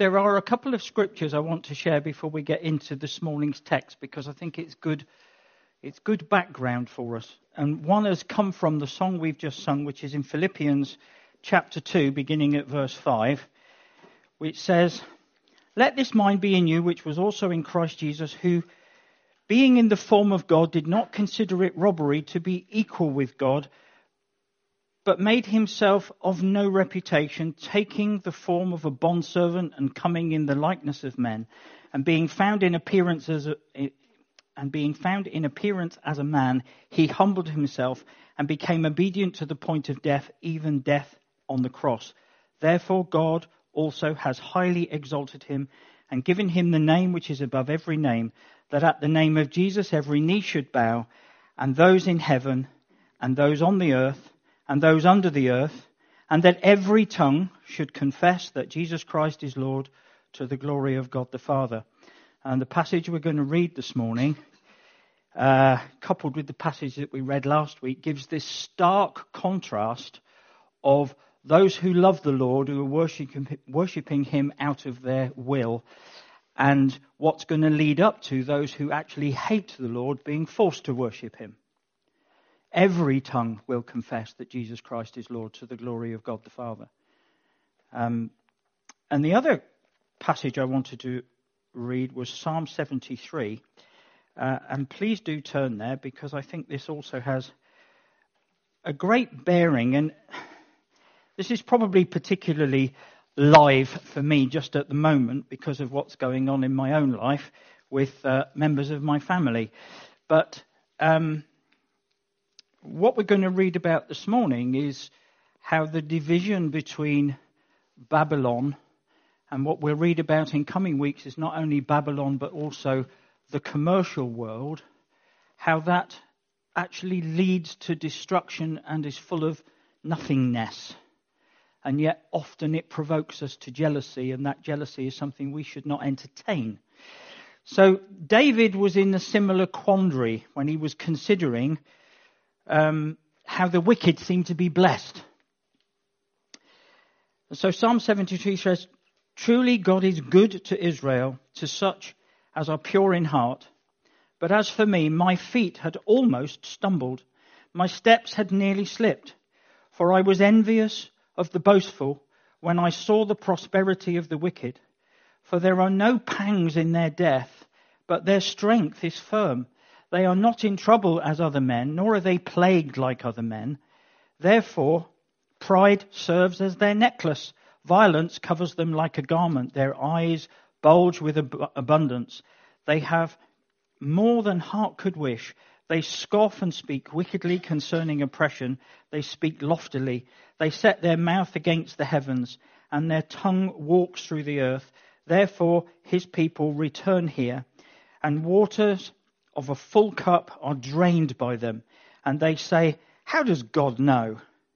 There are a couple of scriptures I want to share before we get into this morning's text, because I think it's good background for us. And one has come from the song we've just sung, which is in Philippians chapter 2, beginning at verse 5, which says, "Let this mind be in you, which was also in Christ Jesus, who, being in the form of God, did not consider it robbery to be equal with God, but made himself of no reputation, taking the form of a bondservant and coming in the likeness of men, and being found in appearance as a man, he humbled himself and became obedient to the point of death, even death on the cross. Therefore God also has highly exalted him and given him the name which is above every name, that at the name of Jesus every knee should bow, and those in heaven, and those on the earth, and those under the earth, and that every tongue should confess that Jesus Christ is Lord, to the glory of God the Father." And the passage we're going to read this morning, coupled with the passage that we read last week, gives this stark contrast of those who love the Lord, who are worshipping him out of their will, and what's going to lead up to those who actually hate the Lord being forced to worship him. Every tongue will confess that Jesus Christ is Lord, to the glory of God the Father. And the other passage I wanted to read was Psalm 73. And please do turn there, because I think this also has a great bearing. And this is probably particularly live for me just at the moment because of what's going on in my own life with members of my family. But what we're going to read about this morning is how the division between Babylon and what we'll read about in coming weeks is not only Babylon but also the commercial world, how that actually leads to destruction and is full of nothingness. And yet often it provokes us to jealousy, and that jealousy is something we should not entertain. So David was in a similar quandary when he was considering how the wicked seem to be blessed. So Psalm 73 says, "Truly God is good to Israel, to such as are pure in heart. But as for me, my feet had almost stumbled. My steps had nearly slipped. For I was envious of the boastful when I saw the prosperity of the wicked. For there are no pangs in their death, but their strength is firm. They are not in trouble as other men, nor are they plagued like other men. Therefore, pride serves as their necklace. Violence covers them like a garment. Their eyes bulge with abundance. They have more than heart could wish. They scoff and speak wickedly concerning oppression. They speak loftily. They set their mouth against the heavens, and their tongue walks through the earth. Therefore, his people return here, and waters of a full cup are drained by them. And they say, how does God know?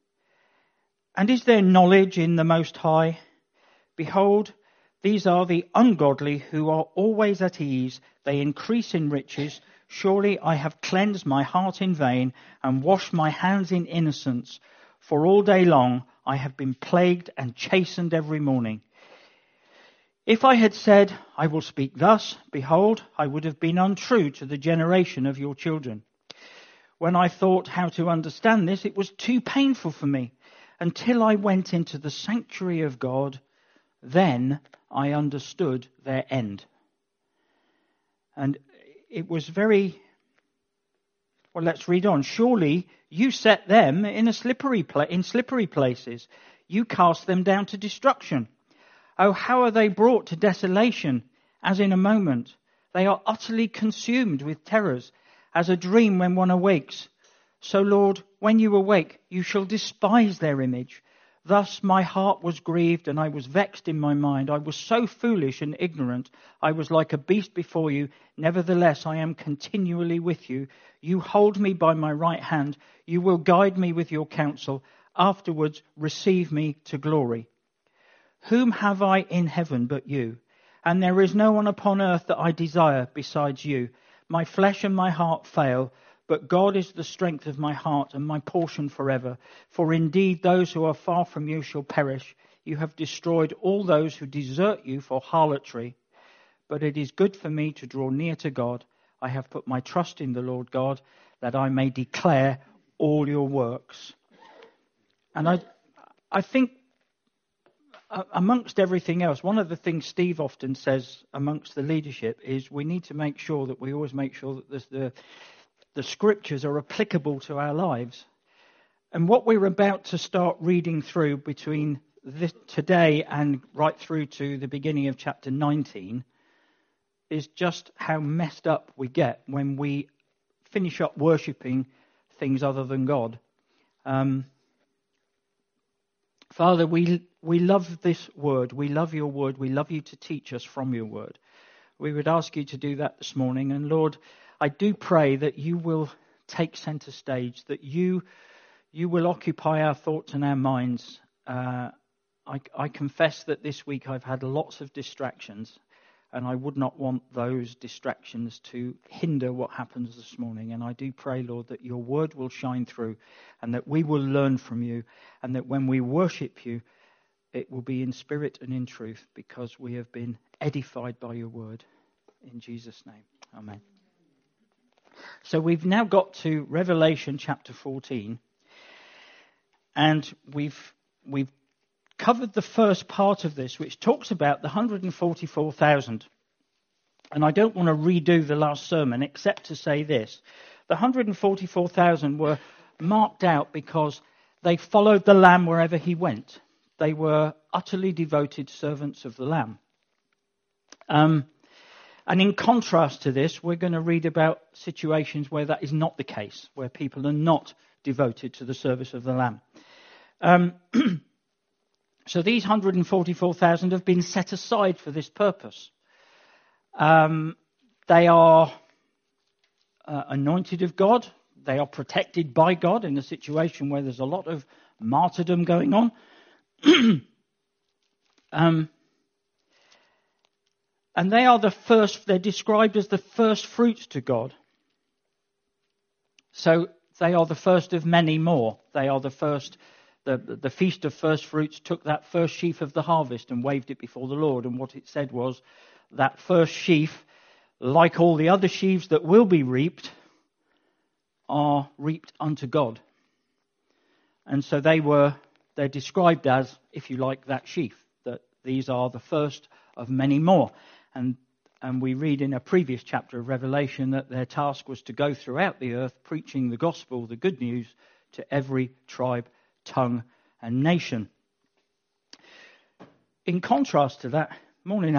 And is there knowledge in the Most High? Behold, these are the ungodly who are always at ease. They increase in riches. Surely I have cleansed my heart in vain and washed my hands in innocence. For all day long I have been plagued and chastened every morning. If I had said, I will speak thus, behold, I would have been untrue to the generation of your children. When I thought how to understand this, it was too painful for me. Until I went into the sanctuary of God, then I understood their end. And it was very... Well, let's read on. Surely you set them in slippery places. You cast them down to destruction. Oh, how are they brought to desolation, as in a moment? They are utterly consumed with terrors, as a dream when one awakes. So, Lord, when you awake, you shall despise their image. Thus my heart was grieved, and I was vexed in my mind. I was so foolish and ignorant. I was like a beast before you. Nevertheless, I am continually with you. You hold me by my right hand. You will guide me with your counsel. Afterwards, receive me to glory. Whom have I in heaven but you? And there is no one upon earth that I desire besides you. My flesh and my heart fail, but God is the strength of my heart and my portion forever. For indeed those who are far from you shall perish. You have destroyed all those who desert you for harlotry. But it is good for me to draw near to God. I have put my trust in the Lord God, that I may declare all your works. And I think amongst everything else, one of the things Steve often says amongst the leadership is we need to make sure that we always make sure that the scriptures are applicable to our lives. And what we're about to start reading through between today and right through to the beginning of chapter 19 is just how messed up we get when we finish up worshipping things other than God. Father, we love this word. We love your word. We love you to teach us from your word. We would ask you to do that this morning. And Lord, I do pray that you will take center stage, that you will occupy our thoughts and our minds. I confess that this week I've had lots of distractions, and I would not want those distractions to hinder what happens this morning. And I do pray, Lord, that your word will shine through and that we will learn from you, and that when we worship you, it will be in spirit and in truth, because we have been edified by your word. In Jesus' name, amen. So we've now got to Revelation chapter 14, and we've covered the first part of this, which talks about the 144,000. And I don't want to redo the last sermon except to say this. The 144,000 were marked out because they followed the Lamb wherever he went. They were utterly devoted servants of the Lamb. And in contrast to this, we're going to read about situations where that is not the case, where people are not devoted to the service of the Lamb. So these 144,000 have been set aside for this purpose. They are anointed of God. They are protected by God in a situation where there's a lot of martyrdom going on. And they are they're described as the first fruits to God. So they are the first of many more. They are the first. The Feast of First Fruits took that first sheaf of the harvest and waved it before the Lord. And what it said was that first sheaf, like all the other sheaves that will be reaped, are reaped unto God. And so they're described as, if you like, that sheaf, that these are the first of many more. And we read in a previous chapter of Revelation that their task was to go throughout the earth preaching the gospel, the good news, to every tribe, tongue and nation. In contrast to that, morning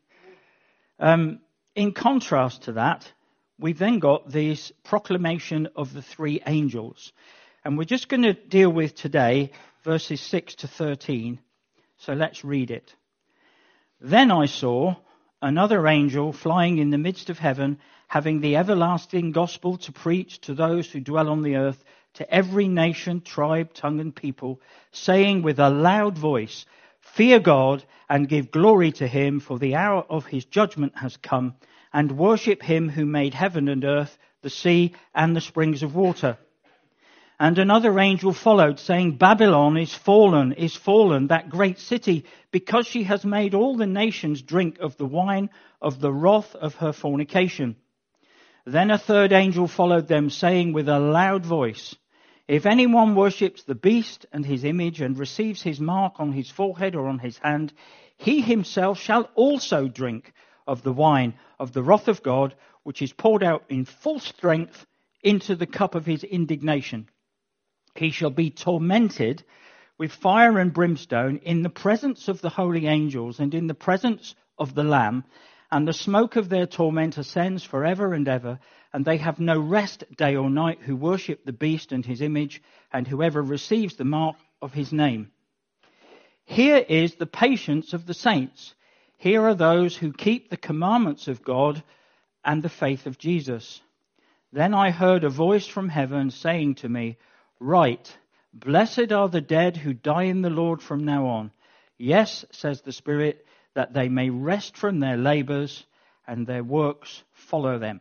Alan, in contrast to that, we've then got this proclamation of the three angels. And we're just going to deal with today verses 6 to 13. So let's read it. Then I saw another angel flying in the midst of heaven, having the everlasting gospel to preach to those who dwell on the earth, to every nation, tribe, tongue and people, saying with a loud voice, fear God and give glory to him, for the hour of his judgment has come, and worship him who made heaven and earth, the sea and the springs of water. And another angel followed, saying, Babylon is fallen, that great city, because she has made all the nations drink of the wine of the wrath of her fornication. Then a third angel followed them, saying with a loud voice, if anyone worships the beast and his image and receives his mark on his forehead or on his hand, he himself shall also drink of the wine of the wrath of God, which is poured out in full strength into the cup of his indignation. He shall be tormented with fire and brimstone in the presence of the holy angels and in the presence of the Lamb, and the smoke of their torment ascends forever and ever, and they have no rest day or night who worship the beast and his image, and whoever receives the mark of his name. Here is the patience of the saints. Here are those who keep the commandments of God and the faith of Jesus. Then I heard a voice from heaven saying to me, write, blessed are the dead who die in the Lord from now on. Yes, says the Spirit, that they may rest from their labors and their works follow them.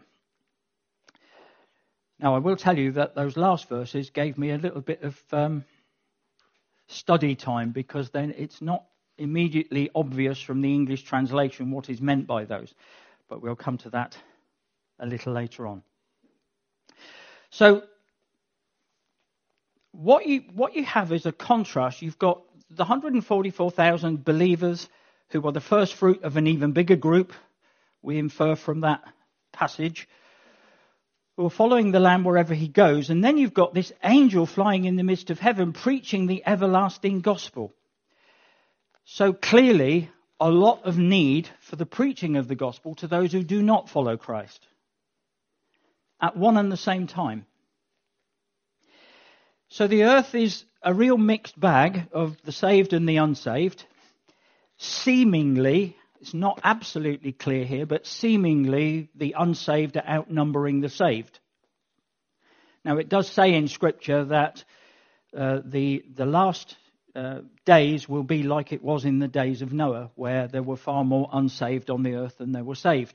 Now, I will tell you that those last verses gave me a little bit of study time, because then it's not immediately obvious from the English translation what is meant by those. But we'll come to that a little later on. So what you have is a contrast. You've got the 144,000 believers who are the first fruit of an even bigger group, we infer from that passage, who are following the Lamb wherever he goes. And then you've got this angel flying in the midst of heaven preaching the everlasting gospel. So clearly, a lot of need for the preaching of the gospel to those who do not follow Christ at one and the same time. So the earth is a real mixed bag of the saved and the unsaved. Seemingly, it's not absolutely clear here, but seemingly the unsaved are outnumbering the saved. Now it does say in Scripture that the last days will be like it was in the days of Noah, where there were far more unsaved on the earth than there were saved.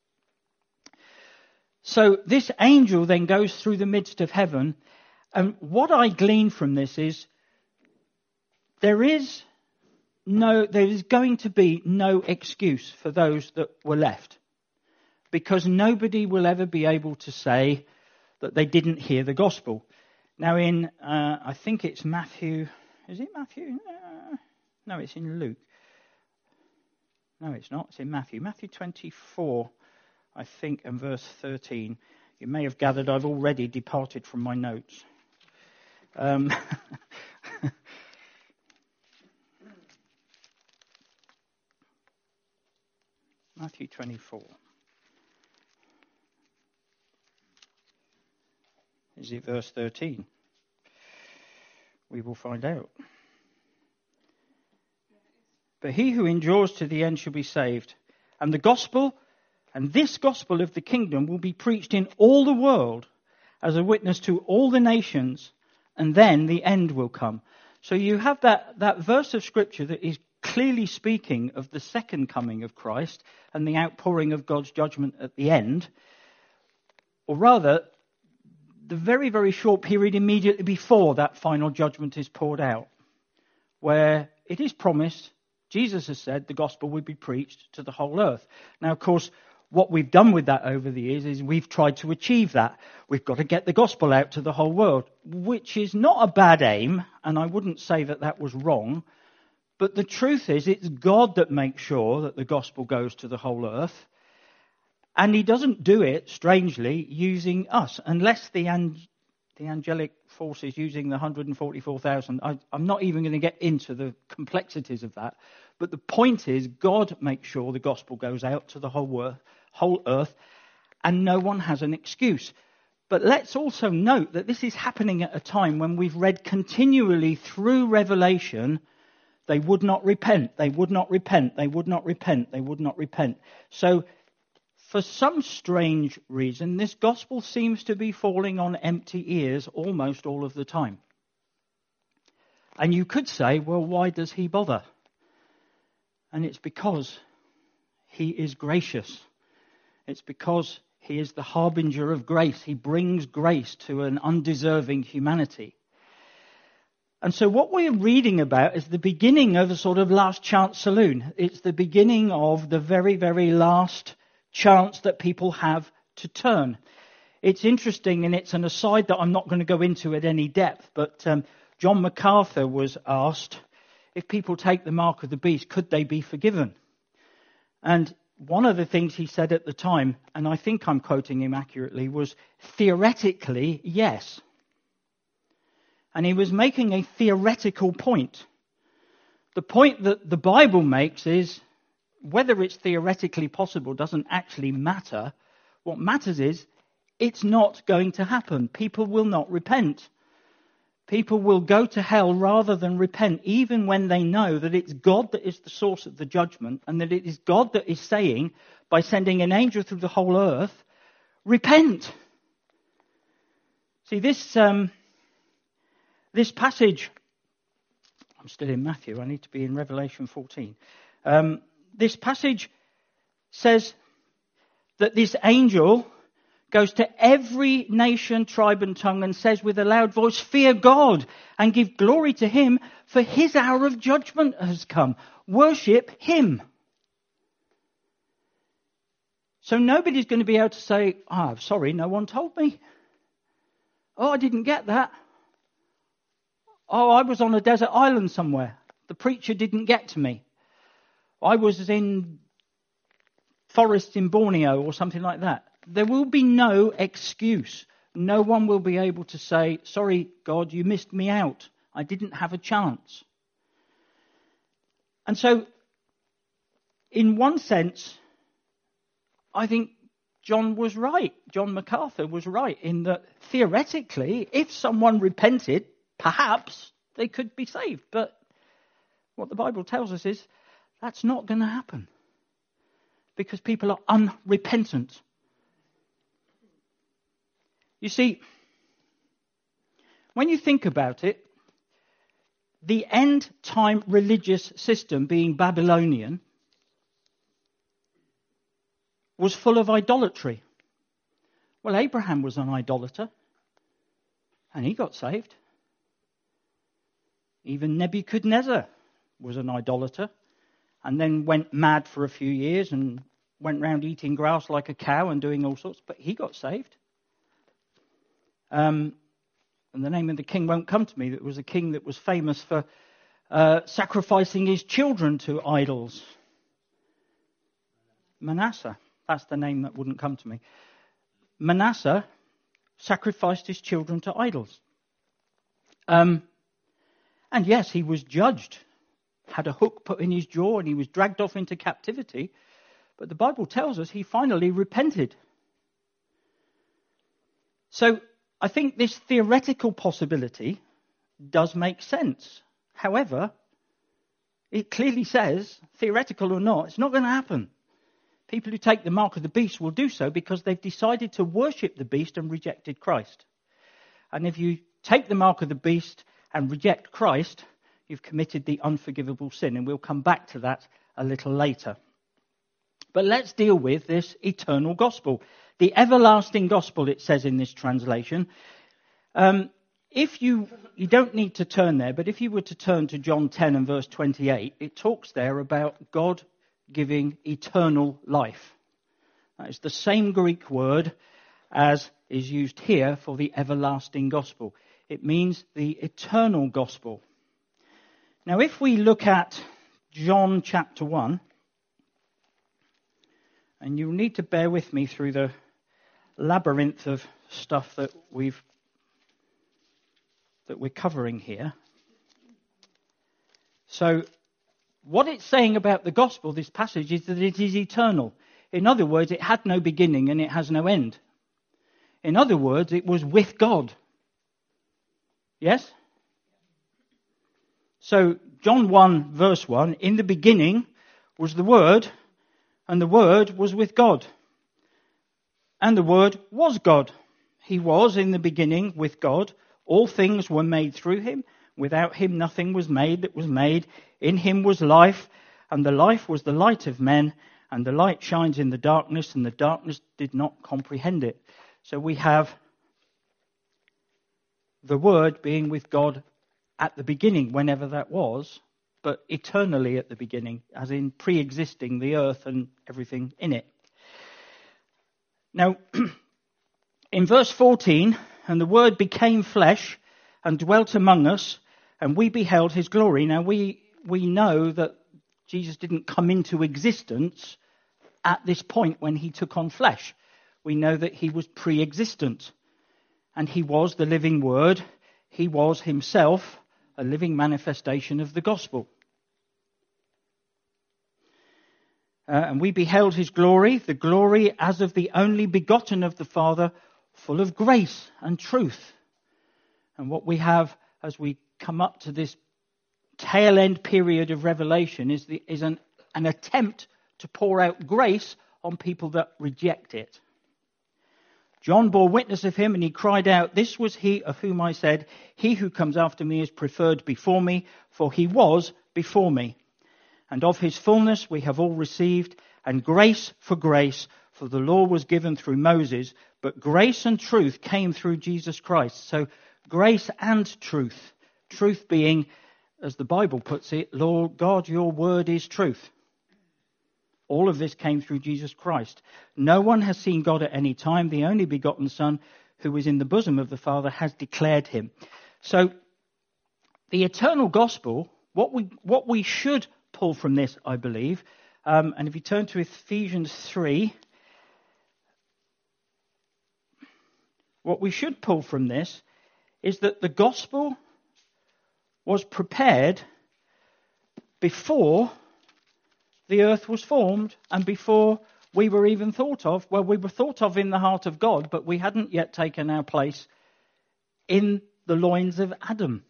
So this angel then goes through the midst of heaven, and what I glean from this is there is going to be no excuse for those that were left, because nobody will ever be able to say that they didn't hear the gospel. Now in, I think it's Matthew, is it Matthew? No, it's in Luke. No, it's not, it's in Matthew. Matthew 24, I think, and verse 13. You may have gathered I've already departed from my notes. Matthew 24. Is it verse 13? We will find out. But he who endures to the end shall be saved. And the gospel, and this gospel of the kingdom will be preached in all the world as a witness to all the nations, and then the end will come. So you have that verse of Scripture that is clearly speaking of the second coming of Christ and the outpouring of God's judgment at the end. Or rather, the very, very short period immediately before that final judgment is poured out, where it is promised, Jesus has said, the gospel will be preached to the whole earth. Now, of course, what we've done with that over the years is we've tried to achieve that. We've got to get the gospel out to the whole world, which is not a bad aim, and I wouldn't say that that was wrong. But the truth is, it's God that makes sure that the gospel goes to the whole earth. And he doesn't do it, strangely, using us, unless the angelic forces using the 144,000. I'm not even going to get into the complexities of that. But the point is, God makes sure the gospel goes out to the whole earth, and no one has an excuse. But let's also note that this is happening at a time when we've read continually through Revelation, they would not repent, they would not repent, they would not repent, they would not repent. So, for some strange reason, this gospel seems to be falling on empty ears almost all of the time. And you could say, well, why does he bother? And it's because he is gracious. It's because he is the harbinger of grace. He brings grace to an undeserving humanity. And so what we're reading about is the beginning of a sort of last chance saloon. It's the beginning of the very, very last chance that people have to turn. It's interesting, and it's an aside that I'm not going to go into at any depth, but John MacArthur was asked, if people take the mark of the beast, could they be forgiven? And one of the things he said at the time, and I think I'm quoting him accurately, was theoretically, yes. And he was making a theoretical point. The point that the Bible makes is, whether it's theoretically possible doesn't actually matter. What matters is, it's not going to happen. People will not repent. People will go to hell rather than repent, even when they know that it's God that is the source of the judgment, and that it is God that is saying, by sending an angel through the whole earth, repent. See, this passage, I'm still in Matthew, I need to be in Revelation 14. This passage says that this angel goes to every nation, tribe and tongue and says with a loud voice, fear God and give glory to him, for his hour of judgment has come. Worship him. So nobody's going to be able to say, sorry, no one told me. Oh, I didn't get that. Oh, I was on a desert island somewhere. The preacher didn't get to me. I was in forests in Borneo or something like that. There will be no excuse. No one will be able to say, sorry, God, you missed me out. I didn't have a chance. And so, in one sense, I think John was right. John MacArthur was right in that theoretically, if someone repented, perhaps they could be saved. But what the Bible tells us is that's not going to happen because people are unrepentant. You see, when you think about it, the end-time religious system, being Babylonian, was full of idolatry. Well, Abraham was an idolater, and he got saved. Even Nebuchadnezzar was an idolater, and then went mad for a few years and went round eating grass like a cow and doing all sorts, but he got saved. And the name of the king won't come to me. It was a king that was famous for sacrificing his children to idols. Manasseh. That's the name that wouldn't come to me. Manasseh sacrificed his children to idols. And yes, he was judged. Had a hook put in his jaw and he was dragged off into captivity. But the Bible tells us he finally repented. So I think this theoretical possibility does make sense. However, it clearly says, theoretical or not, it's not going to happen. People who take the mark of the beast will do so because they've decided to worship the beast and rejected Christ. And if you take the mark of the beast and reject Christ, you've committed the unforgivable sin. And we'll come back to that a little later. But let's deal with this eternal gospel. The everlasting gospel, it says in this translation. If you don't need to turn there, but if you were to turn to John 10 and verse 28, it talks there about God giving eternal life. That is the same Greek word as is used here for the everlasting gospel. It means the eternal gospel. Now, if we look at John chapter 1, and you'll need to bear with me through the labyrinth of stuff that we're covering here. So, what it's saying about the gospel, this passage, is that it is eternal. In other words, it had no beginning and it has no end. In other words, it was with God. Yes? So, John 1, verse 1, in the beginning was the Word, and the Word was with God. And the Word was God. He was in the beginning with God. All things were made through him. Without him nothing was made that was made. In him was life, and the life was the light of men, and the light shines in the darkness, and the darkness did not comprehend it. So we have the Word being with God at the beginning, whenever that was, but eternally at the beginning, as in pre-existing the earth and everything in it. Now, in verse 14, and the Word became flesh and dwelt among us, and we beheld his glory. Now, we know that Jesus didn't come into existence at this point when he took on flesh. We know that he was pre-existent, and he was the living Word. He was himself a living manifestation of the gospel. And we beheld his glory, the glory as of the only begotten of the Father, full of grace and truth. And what we have as we come up to this tail end period of Revelation is an attempt to pour out grace on people that reject it. John bore witness of him, and he cried out, "This was he of whom I said, he who comes after me is preferred before me, for he was before me. And of his fullness we have all received, and grace for grace, For the law was given through Moses, but grace and truth came through Jesus Christ. So grace and truth. Truth being, as the Bible puts it, Lord God, your word is truth. All of this came through Jesus Christ. No one has seen God at any time. The only begotten Son, who is in the bosom of the Father, has declared him. So the eternal gospel, what we should pull from this, I believe, and if you turn to Ephesians 3, what we should pull from this is that the gospel was prepared before the earth was formed and before we were even thought of. Well, we were thought of in the heart of God, but we hadn't yet taken our place in the loins of Adam.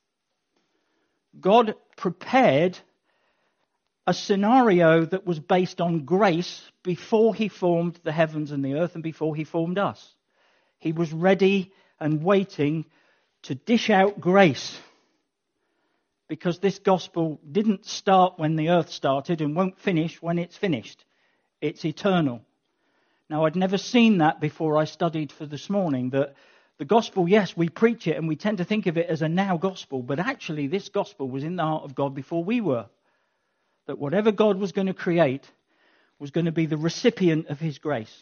God prepared a scenario that was based on grace before he formed the heavens and the earth and before he formed us. He was ready and waiting to dish out grace, because this gospel didn't start when the earth started and won't finish when it's finished. It's eternal. Now, I'd never seen that before I studied for this morning, that the gospel, yes, we preach it and we tend to think of it as a now gospel, but actually this gospel was in the heart of God before we were. That whatever God was going to create was going to be the recipient of his grace.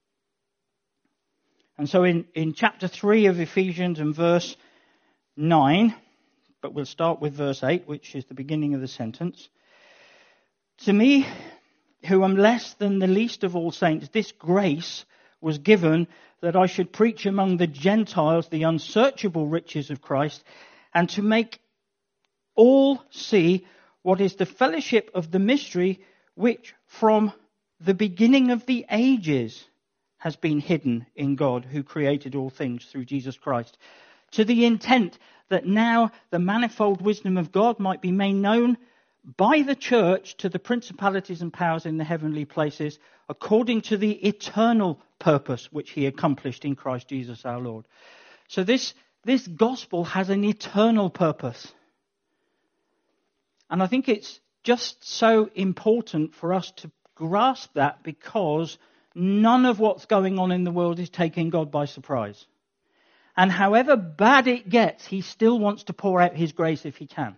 And so in chapter 3 of Ephesians and verse 9, but we'll start with verse 8, which is the beginning of the sentence. To me, who am less than the least of all saints, this grace was given that I should preach among the Gentiles the unsearchable riches of Christ, and to make all see what is the fellowship of the mystery which from the beginning of the ages has been hidden in God, who created all things through Jesus Christ, to the intent that now the manifold wisdom of God might be made known by the church to the principalities and powers in the heavenly places, according to the eternal purpose which he accomplished in Christ Jesus our Lord. So this gospel has an eternal purpose. And I think it's just so important for us to grasp that, because none of what's going on in the world is taking God by surprise. And however bad it gets, he still wants to pour out his grace if he can.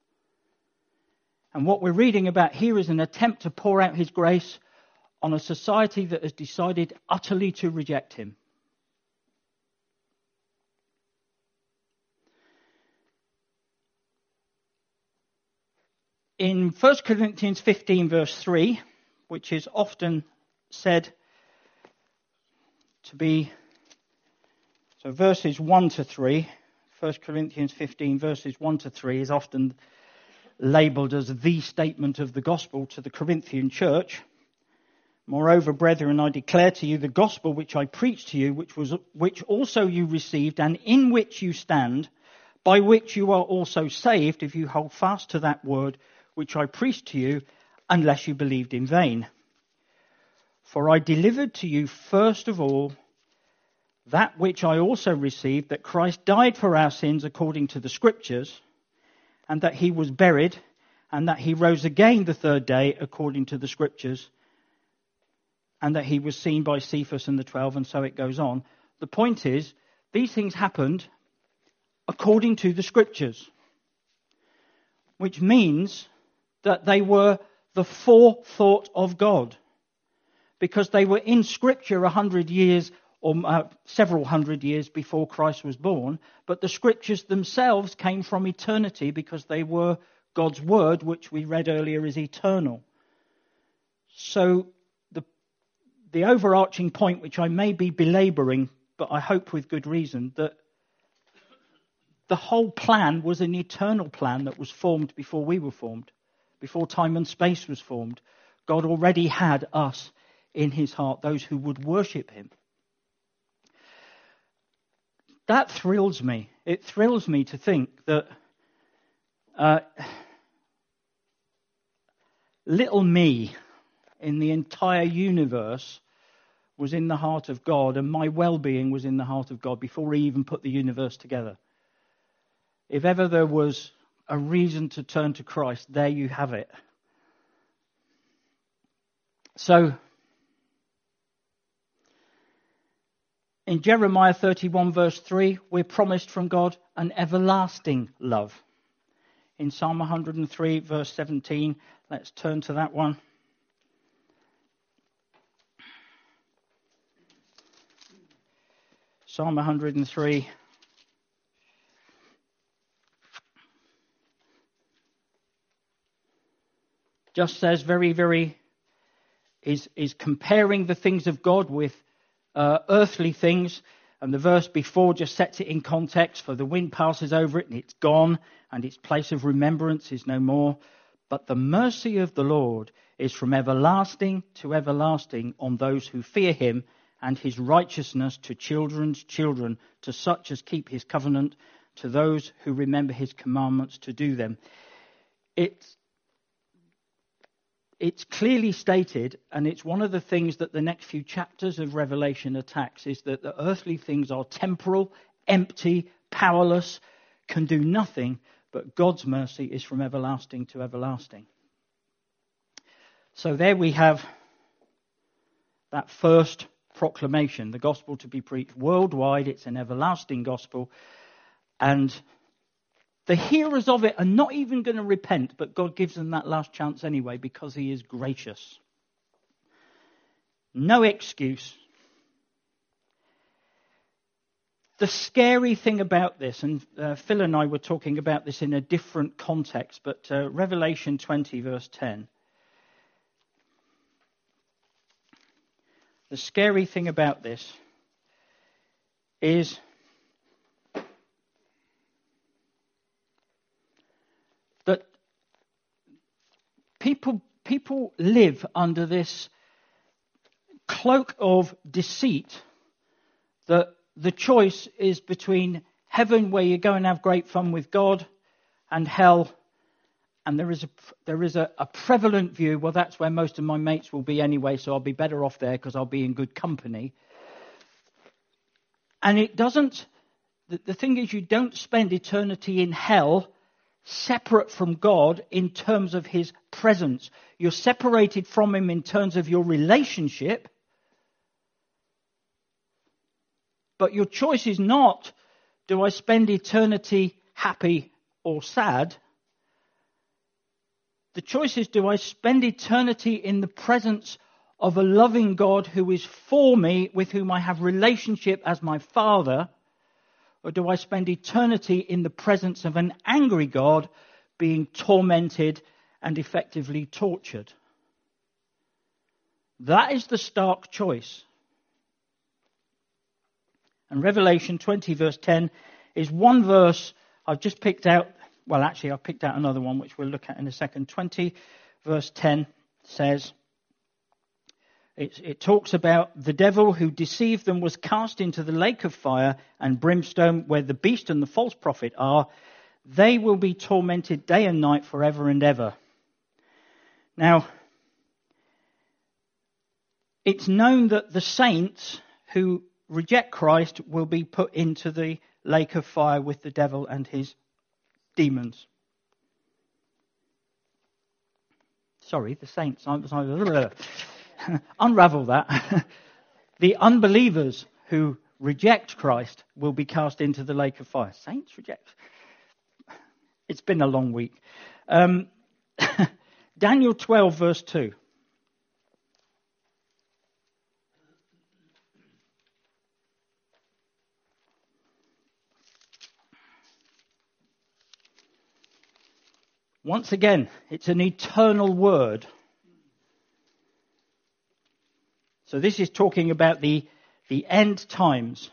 And what we're reading about here is an attempt to pour out his grace on a society that has decided utterly to reject him. In 1 Corinthians 15 verse 3, which is often said to be, so verses 1 to 3, 1 Corinthians 15 verses 1 to 3 is often labelled as the statement of the gospel to the Corinthian church. Moreover, brethren, I declare to you the gospel which I preached to you, which also you received, and in which you stand, by which you are also saved, if you hold fast to that word which I preached to you, unless you believed in vain. For I delivered to you first of all that which I also received, that Christ died for our sins according to the Scriptures, and that he was buried, and that he rose again the third day according to the Scriptures, and that he was seen by Cephas and the 12, and so it goes on. The point is, these things happened according to the Scriptures, which means that they were the forethought of God, because they were in Scripture 100 years or several hundred years before Christ was born, but the Scriptures themselves came from eternity because they were God's Word, which we read earlier is eternal. So the overarching point, which I may be belabouring, but I hope with good reason, that the whole plan was an eternal plan that was formed before we were formed, before time and space was formed. God already had us in his heart, those who would worship him. That thrills me. It thrills me to think that little me in the entire universe was in the heart of God, and my well-being was in the heart of God before he even put the universe together. If ever there was a reason to turn to Christ, there you have it. So, In Jeremiah 31 verse 3, we're promised from God an everlasting love. In Psalm 103 verse 17, let's turn to that one. Psalm 103. Just says is comparing the things of God with earthly things, and the verse before just sets it in context. For the wind passes over it and it's gone, and its place of remembrance is no more. But the mercy of the Lord is from everlasting to everlasting on those who fear him, and his righteousness to children's children, to such as keep his covenant, to those who remember his commandments to do them. It's clearly stated, and it's one of the things that the next few chapters of Revelation attacks, is that the earthly things are temporal, empty, powerless, can do nothing, but God's mercy is from everlasting to everlasting. So there we have that first proclamation, the gospel to be preached worldwide. It's an everlasting gospel, and the hearers of it are not even going to repent, but God gives them that last chance anyway because he is gracious. No excuse. The scary thing about this, and Phil and I were talking about this in a different context, but Revelation 20 verse 10. The scary thing about this is that people live under this cloak of deceit that the choice is between heaven, where you go and have great fun with God, and hell. And there is a prevalent view, well, that's where most of my mates will be anyway, so I'll be better off there because I'll be in good company. And it doesn't, the thing is, you don't spend eternity in hell separate from God in terms of his presence. You're separated from him in terms of your relationship. But your choice is not, do I spend eternity happy or sad? The choice is, do I spend eternity in the presence of a loving God who is for me, with whom I have relationship as my Father? Or do I spend eternity in the presence of an angry God being tormented and effectively tortured? That is the stark choice. And Revelation 20 verse 10 is one verse I've just picked out. Well, actually, I've picked out another one, which we'll look at in a second. 20 verse 10 says, it talks about the devil who deceived them was cast into the lake of fire and brimstone, where the beast and the false prophet are. They will be tormented day and night forever and ever. Now, it's known that the saints who reject Christ will be put into the lake of fire with the devil and his demons. Sorry, the saints. Unravel that. The unbelievers who reject Christ will be cast into the lake of fire. Saints reject. It's been a long week. Daniel 12 verse 2. Once again, it's an eternal word. So this is talking about the end times.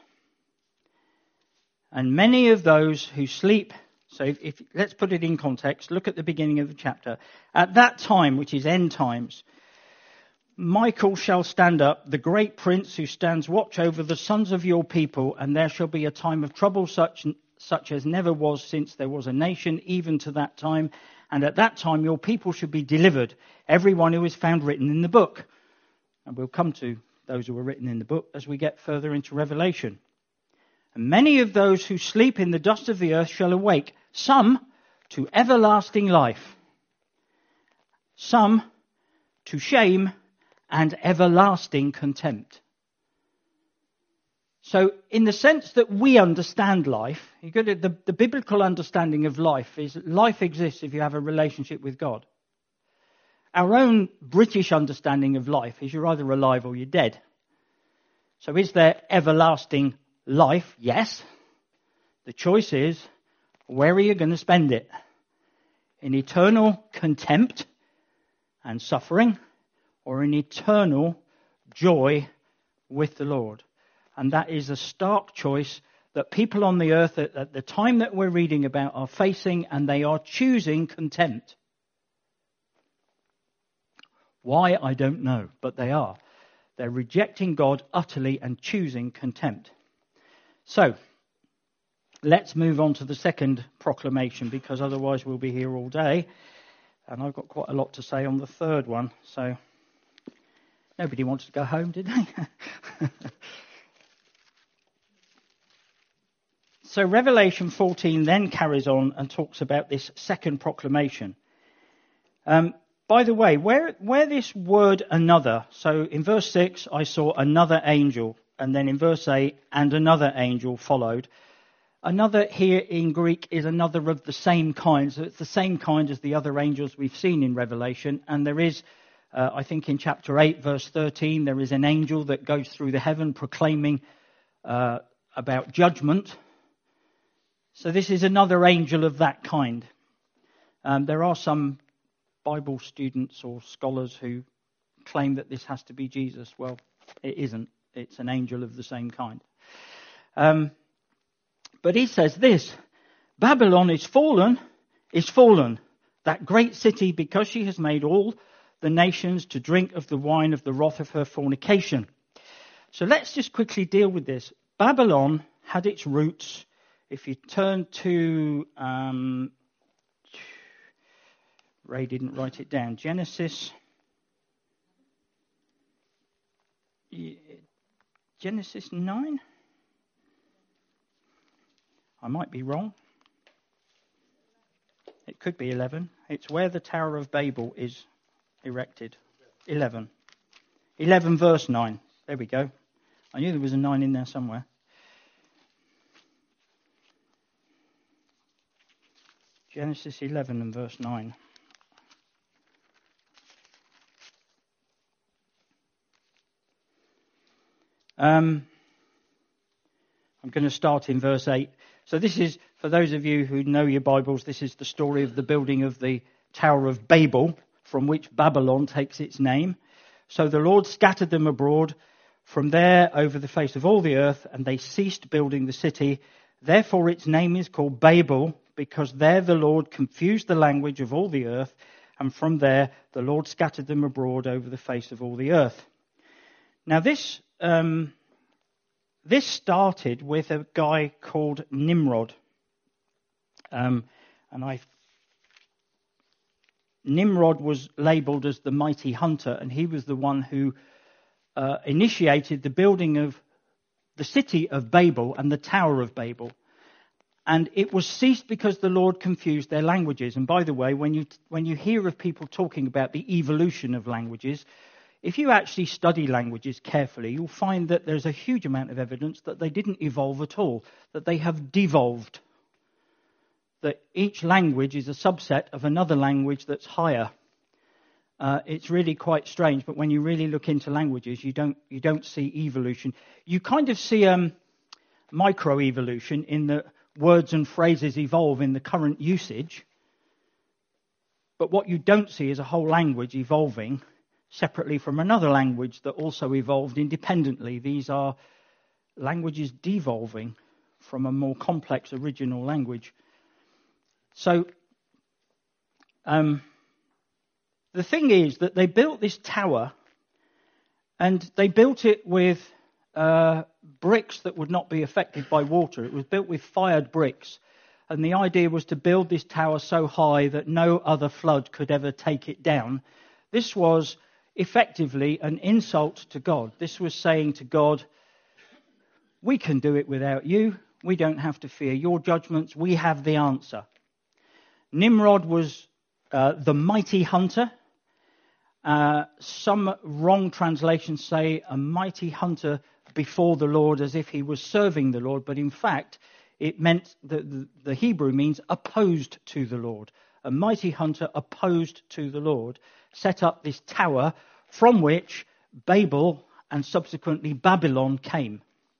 And many of those who sleep, so if let's put it in context, look at the beginning of the chapter. At that time, which is end times, Michael shall stand up, the great prince who stands watch over the sons of your people, and there shall be a time of trouble such as never was since there was a nation, even to that time. And at that time your people should be delivered, everyone who is found written in the book. And we'll come to those who are written in the book as we get further into Revelation. And many of those who sleep in the dust of the earth shall awake, some to everlasting life, some to shame and everlasting contempt. So in the sense that we understand life, the biblical understanding of life is life exists if you have a relationship with God. Our own British understanding of life is you're either alive or you're dead. So is there everlasting life? Yes. The choice is, where are you going to spend it? In eternal contempt and suffering, or in eternal joy with the Lord? And that is a stark choice that people on the earth at the time that we're reading about are facing, and they are choosing contempt. Why, I don't know, but they are. They're rejecting God utterly and choosing contempt. So, let's move on to the second proclamation, because otherwise we'll be here all day. And I've got quite a lot to say on the third one. So, nobody wants to go home, did they? So Revelation 14 then carries on and talks about this second proclamation. By the way, where this word another, so in verse 6 I saw another angel, and then in verse 8, and another angel followed. Another here in Greek is another of the same kind, so it's the same kind as the other angels we've seen in Revelation, and there is, I think in chapter 8 verse 13, there is an angel that goes through the heaven proclaiming about judgment. So this is another angel of that kind. There are some Bible students or scholars who claim that this has to be Jesus. Well, it isn't. It's an angel of the same kind. But he says this, Babylon is fallen, that great city, because she has made all the nations to drink of the wine of the wrath of her fornication. So let's just quickly deal with this. Babylon had its roots. If you turn to, Ray didn't write it down, Genesis 9? I might be wrong. It could be 11. It's where the Tower of Babel is erected. 11 verse 9. There we go. I knew there was a 9 in there somewhere. Genesis 11 and verse 9. I'm going to start in verse 8. So this is, for those of you who know your Bibles, this is the story of the building of the Tower of Babel, from which Babylon takes its name. So the Lord scattered them abroad from there over the face of all the earth, and they ceased building the city. Therefore its name is called Babel, because there the Lord confused the language of all the earth, and from there the Lord scattered them abroad over the face of all the earth. Now this started with a guy called Nimrod. Nimrod was labelled as the mighty hunter, and he was the one who initiated the building of the city of Babel and the Tower of Babel. And it was ceased because the Lord confused their languages. And by the way, when you hear of people talking about the evolution of languages, if you actually study languages carefully, you'll find that there's a huge amount of evidence that they didn't evolve at all, that they have devolved. That each language is a subset of another language that's higher. It's really quite strange, but when you really look into languages, you don't see evolution. You kind of see microevolution in the words and phrases evolve in the current usage. But what you don't see is a whole language evolving separately from another language that also evolved independently. These are languages devolving from a more complex original language. So, the thing is that they built this tower, and they built it with bricks that would not be affected by water. It was built with fired bricks. And the idea was to build this tower so high that no other flood could ever take it down. This was effectively an insult to God. This was saying to God, we can do it without you. We don't have to fear your judgments. We have the answer. Nimrod was the mighty hunter. Some wrong translations say a mighty hunter before the Lord as if he was serving the Lord, but in fact it meant that the Hebrew means opposed to the Lord. A mighty hunter opposed to the Lord set up this tower from which Babel and subsequently Babylon came.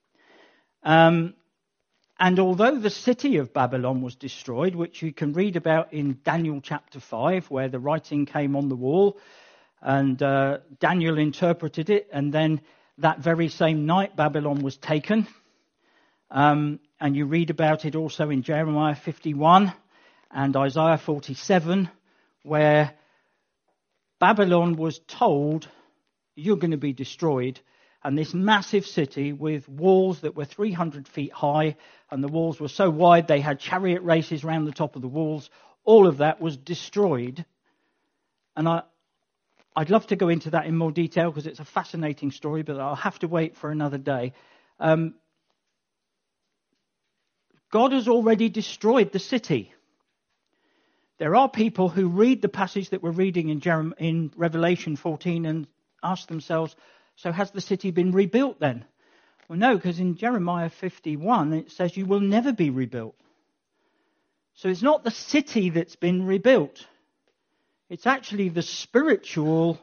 And although the city of Babylon was destroyed, which you can read about in Daniel chapter 5, where the writing came on the wall, and Daniel interpreted it, and then that very same night Babylon was taken. And you read about it also in Jeremiah 51 and Isaiah 47, where Babylon was told, you're going to be destroyed. And this massive city with walls that were 300 feet high, and the walls were so wide they had chariot races around the top of the walls, all of that was destroyed. And I'd love to go into that in more detail because it's a fascinating story, but I'll have to wait for another day. God has already destroyed the city. There are people who read the passage that we're reading in Revelation 14 and ask themselves, so has the city been rebuilt then? Well, no, because in Jeremiah 51 it says you will never be rebuilt. So it's not the city that's been rebuilt. It's actually the spiritual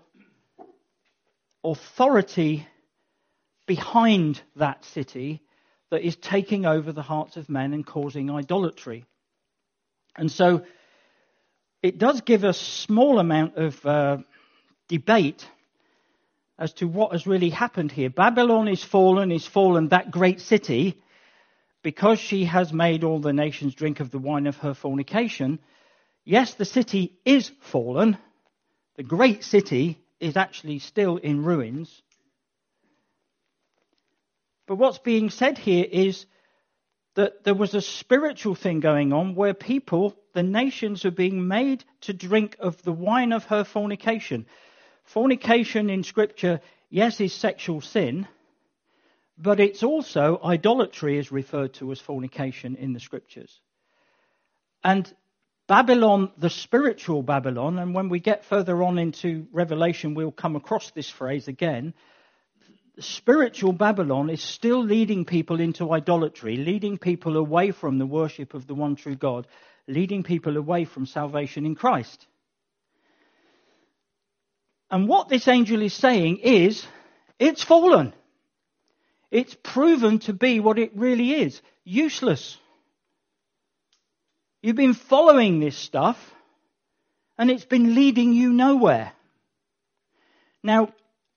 authority behind that city that is taking over the hearts of men and causing idolatry. And so it does give a small amount of debate as to what has really happened here. Babylon is fallen, that great city, because she has made all the nations drink of the wine of her fornication. Yes, the city is fallen. The great city is actually still in ruins. But what's being said here is that there was a spiritual thing going on where people, the nations, are being made to drink of the wine of her fornication. Fornication in Scripture, yes, is sexual sin, but it's also idolatry is referred to as fornication in the Scriptures. And Babylon, the spiritual Babylon, and when we get further on into Revelation, we'll come across this phrase again. Spiritual Babylon is still leading people into idolatry, leading people away from the worship of the one true God, leading people away from salvation in Christ. And what this angel is saying is, it's fallen. It's proven to be what it really is, useless. You've been following this stuff, and it's been leading you nowhere. Now,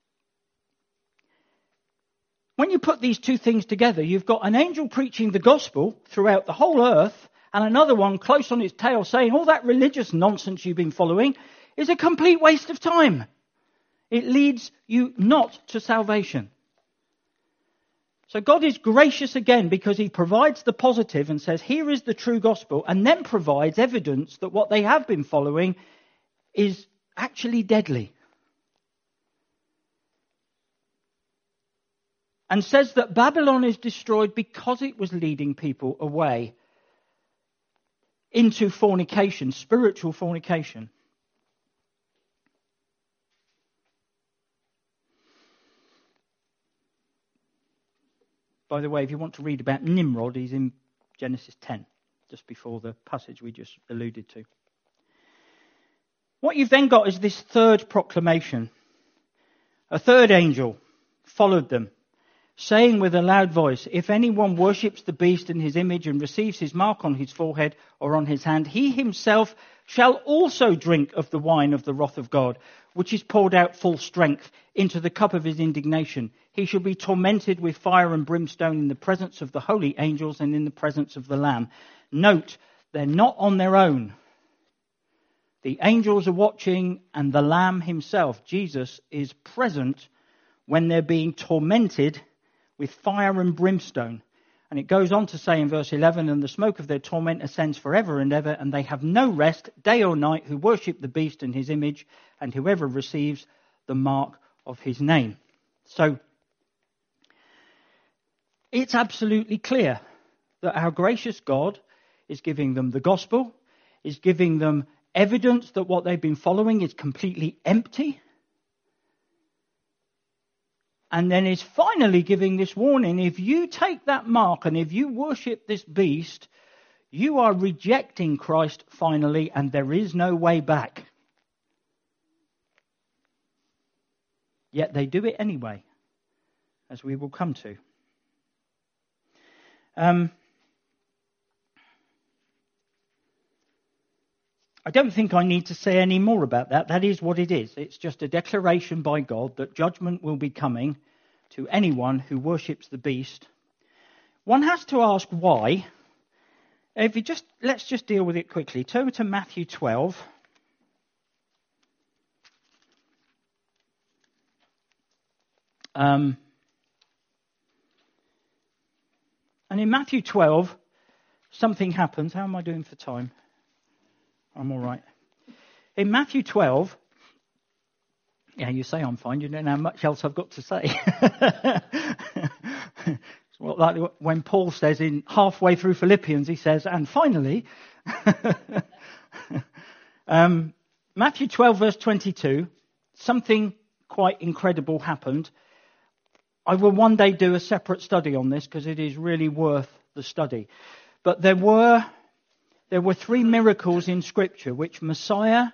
when you put these two things together, you've got an angel preaching the gospel throughout the whole earth, and another one close on its tail saying all that religious nonsense you've been following is a complete waste of time. It leads you not to salvation. So God is gracious again because he provides the positive and says, here is the true gospel, and then provides evidence that what they have been following is actually deadly. And says that Babylon is destroyed because it was leading people away into fornication, spiritual fornication. By the way, if you want to read about Nimrod, he's in Genesis 10, just before the passage we just alluded to. What you've then got is this third proclamation. A third angel followed them, saying with a loud voice, if anyone worships the beast in his image and receives his mark on his forehead or on his hand, he himself shall also drink of the wine of the wrath of God, which is poured out full strength into the cup of his indignation. He shall be tormented with fire and brimstone in the presence of the holy angels and in the presence of the Lamb. Note, they're not on their own. The angels are watching, and the Lamb himself, Jesus, is present when they're being tormented with fire and brimstone. And it goes on to say in verse 11, and the smoke of their torment ascends forever and ever, and they have no rest day or night who worship the beast and his image, and whoever receives the mark of his name. So it's absolutely clear that our gracious God is giving them the gospel, is giving them evidence that what they've been following is completely empty. And then is finally giving this warning: if you take that mark and if you worship this beast, you are rejecting Christ finally, and there is no way back. Yet they do it anyway, as we will come to. I don't think I need to say any more about that. That is what it is. It's just a declaration by God that judgment will be coming to anyone who worships the beast. One has to ask why. Let's just deal with it quickly. Turn to Matthew 12. And in Matthew 12, something happens. How am I doing for time? I'm all right. In Matthew 12, yeah, you say I'm fine. You don't know how much else I've got to say. It's like when Paul says in halfway through Philippians, he says, and finally, Matthew 12, verse 22, something quite incredible happened. I will one day do a separate study on this because it is really worth the study. But there were 3 miracles in Scripture which Messiah,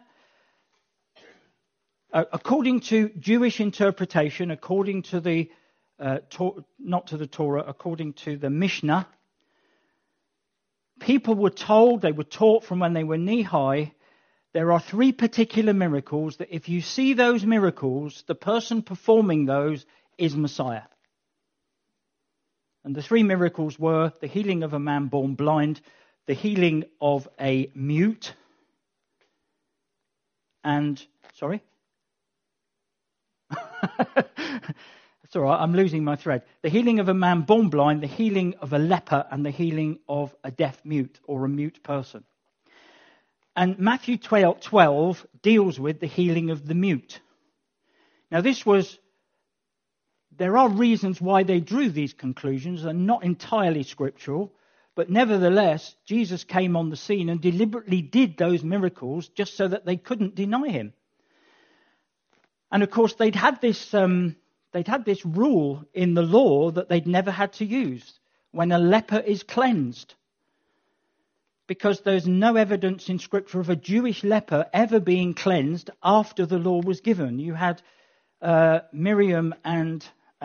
according to Jewish interpretation, according to the not to the Torah, according to the Mishnah, people were told, they were taught from when they were knee-high, there are 3 particular miracles that if you see those miracles, the person performing those is Messiah. And the 3 miracles were the healing of a man born blind, the healing of a mute, and, sorry? It's all right, I'm losing my thread. The healing of a man born blind, the healing of a leper, and the healing of a deaf mute or a mute person. And Matthew 12 deals with the healing of the mute. Now there are reasons why they drew these conclusions. They're not entirely scriptural, but nevertheless, Jesus came on the scene and deliberately did those miracles just so that they couldn't deny him. And of course, they'd had this rule in the law that they'd never had to use when a leper is cleansed. Because there's no evidence in Scripture of a Jewish leper ever being cleansed after the law was given. You had Miriam and...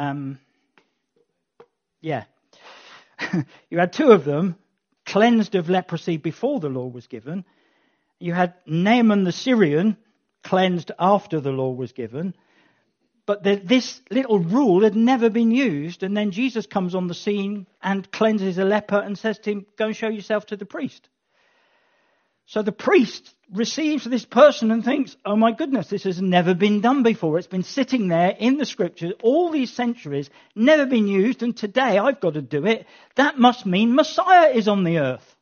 you had 2 of them cleansed of leprosy before the law was given. You had Naaman the Syrian cleansed after the law was given. But this little rule had never been used. And then Jesus comes on the scene and cleanses a leper and says to him, go and show yourself to the priest. So the priest receives this person and thinks, oh my goodness, this has never been done before. It's been sitting there in the scriptures all these centuries, never been used, and today I've got to do it. That must mean Messiah is on the earth.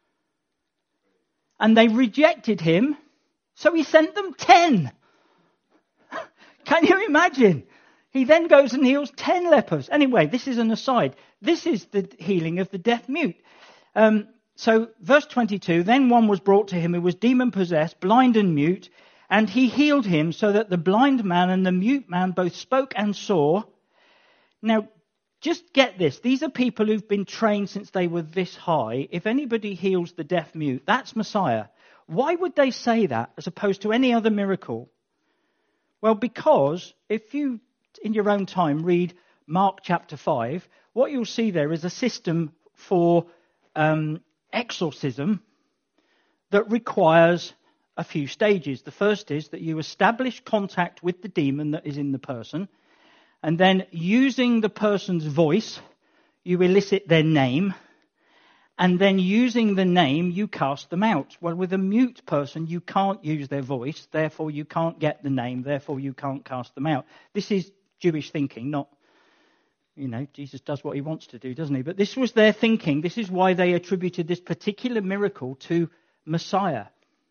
And they rejected him, so he sent them 10. Can you imagine? He then goes and heals 10 lepers. Anyway, this is an aside. This is the healing of the deaf mute. So, verse 22, then one was brought to him who was demon-possessed, blind and mute, and he healed him so that the blind man and the mute man both spoke and saw. Now, just get this. These are people who've been trained since they were this high. If anybody heals the deaf mute, that's Messiah. Why would they say that as opposed to any other miracle? Well, because if you, in your own time, read Mark chapter 5, what you'll see there is a system for exorcism that requires a few stages. The first is that you establish contact with the demon that is in the person, and then using the person's voice, you elicit their name, and then using the name, you cast them out. Well, with a mute person, you can't use their voice, therefore you can't get the name, therefore you can't cast them out. This is Jewish thinking, not, Jesus does what he wants to do, doesn't he? But this was their thinking. This is why they attributed this particular miracle to Messiah.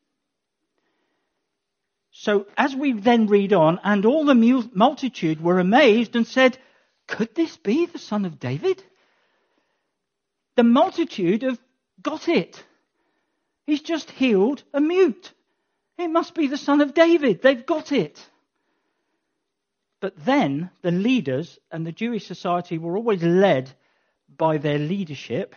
So as we then read on, and all the multitude were amazed and said, could this be the son of David? The multitude have got it. He's just healed a mute. It must be the son of David. They've got it. But then the leaders and the Jewish society were always led by their leadership.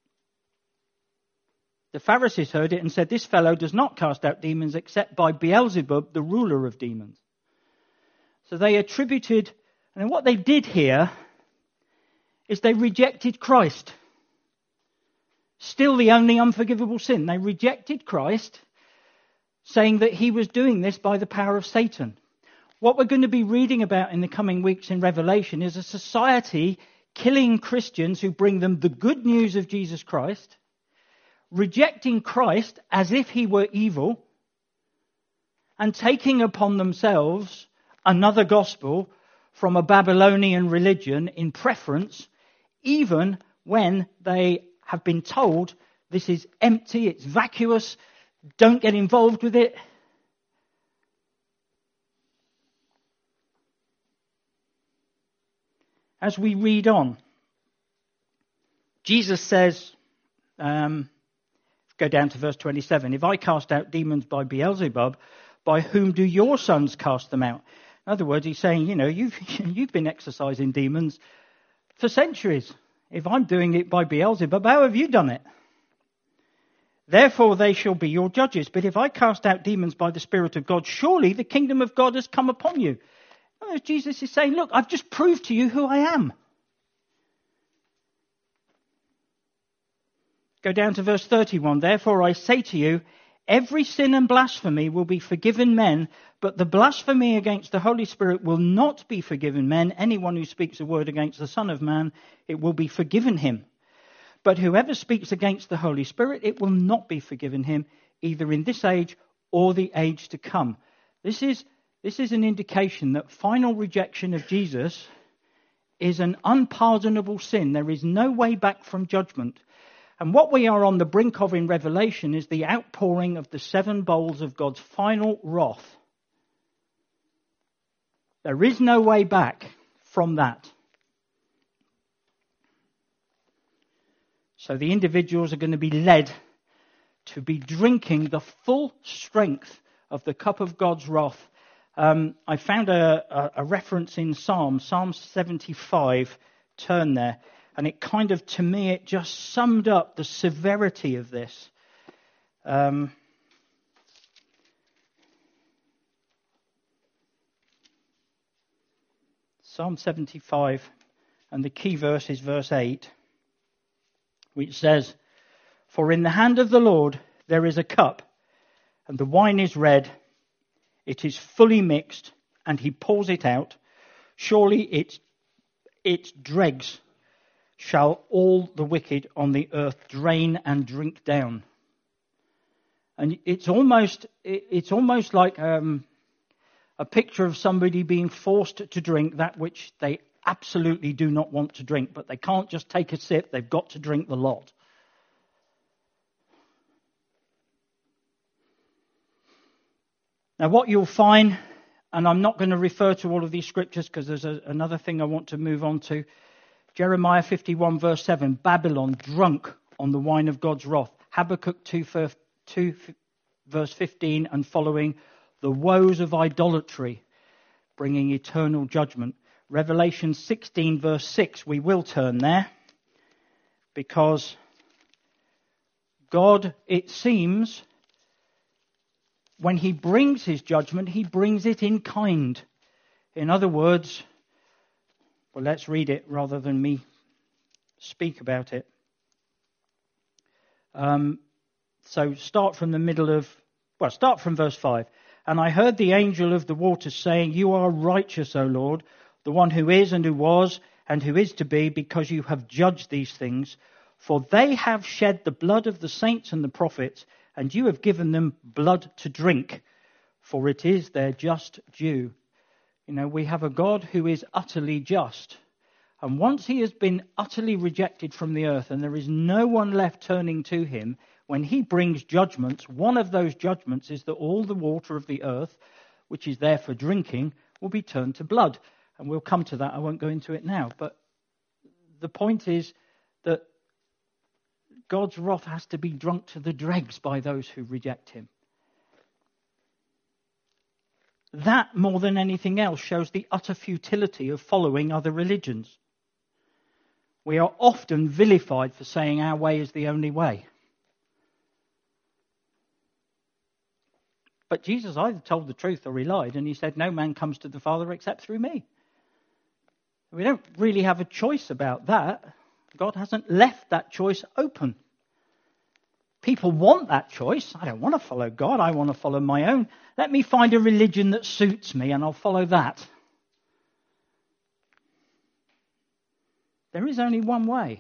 The Pharisees heard it and said, "This fellow does not cast out demons except by Beelzebub, the ruler of demons." So they attributed, and what they did here is they rejected Christ. Still the only unforgivable sin. They rejected Christ, saying that he was doing this by the power of Satan. What we're going to be reading about in the coming weeks in Revelation is a society killing Christians who bring them the good news of Jesus Christ, rejecting Christ as if he were evil, and taking upon themselves another gospel from a Babylonian religion in preference, even when they have been told this is empty, it's vacuous, don't get involved with it. As we read on, Jesus says, go down to verse 27, "If I cast out demons by Beelzebub, by whom do your sons cast them out?" In other words, he's saying, you've been exorcising demons for centuries. If I'm doing it by Beelzebub, how have you done it? "Therefore they shall be your judges. But if I cast out demons by the Spirit of God, surely the kingdom of God has come upon you." Jesus is saying, look, I've just proved to you who I am. Go down to verse 31. "Therefore I say to you, every sin and blasphemy will be forgiven men, but the blasphemy against the Holy Spirit will not be forgiven men. Anyone who speaks a word against the Son of Man, it will be forgiven him. But whoever speaks against the Holy Spirit, it will not be forgiven him, either in this age or the age to come." This is an indication that final rejection of Jesus is an unpardonable sin. There is no way back from judgment. And what we are on the brink of in Revelation is the outpouring of the 7 bowls of God's final wrath. There is no way back from that. So the individuals are going to be led to be drinking the full strength of the cup of God's wrath. I found a reference in Psalm 75. Turn there. And it kind of, to me, it just summed up the severity of this. Psalm 75, and the key verse is verse 8, which says, "For in the hand of the Lord there is a cup, and the wine is red. It is fully mixed, and he pours it out. Surely its dregs shall all the wicked on the earth drain and drink down." And it's almost like a picture of somebody being forced to drink that which they absolutely do not want to drink, but they can't just take a sip, they've got to drink the lot. Now what you'll find, and I'm not going to refer to all of these scriptures because there's another thing I want to move on to. Jeremiah 51 verse 7, "Babylon drunk on the wine of God's wrath." Habakkuk 2 verse 15 and following, "The woes of idolatry, bringing eternal judgment." Revelation 16 verse 6, we will turn there, because God, it seems, when he brings his judgment, he brings it in kind. In other words, well, let's read it rather than me speak about it. So start from verse 5. "And I heard the angel of the waters saying, You are righteous, O Lord, the one who is and who was and who is to be, because you have judged these things. For they have shed the blood of the saints and the prophets, and you have given them blood to drink, for it is their just due." We have a God who is utterly just. And once he has been utterly rejected from the earth and there is no one left turning to him, when he brings judgments, one of those judgments is that all the water of the earth, which is there for drinking, will be turned to blood. And we'll come to that. I won't go into it now. But the point is that God's wrath has to be drunk to the dregs by those who reject him. that more than anything else shows the utter futility of following other religions. We are often vilified for saying our way is the only way. But Jesus either told the truth or he lied, and he said, no man comes to the Father except through me. We don't really have a choice about that. God hasn't left that choice open. People want that choice. I don't want to follow God. I want to follow my own. Let me find a religion that suits me and I'll follow that. There is only one way.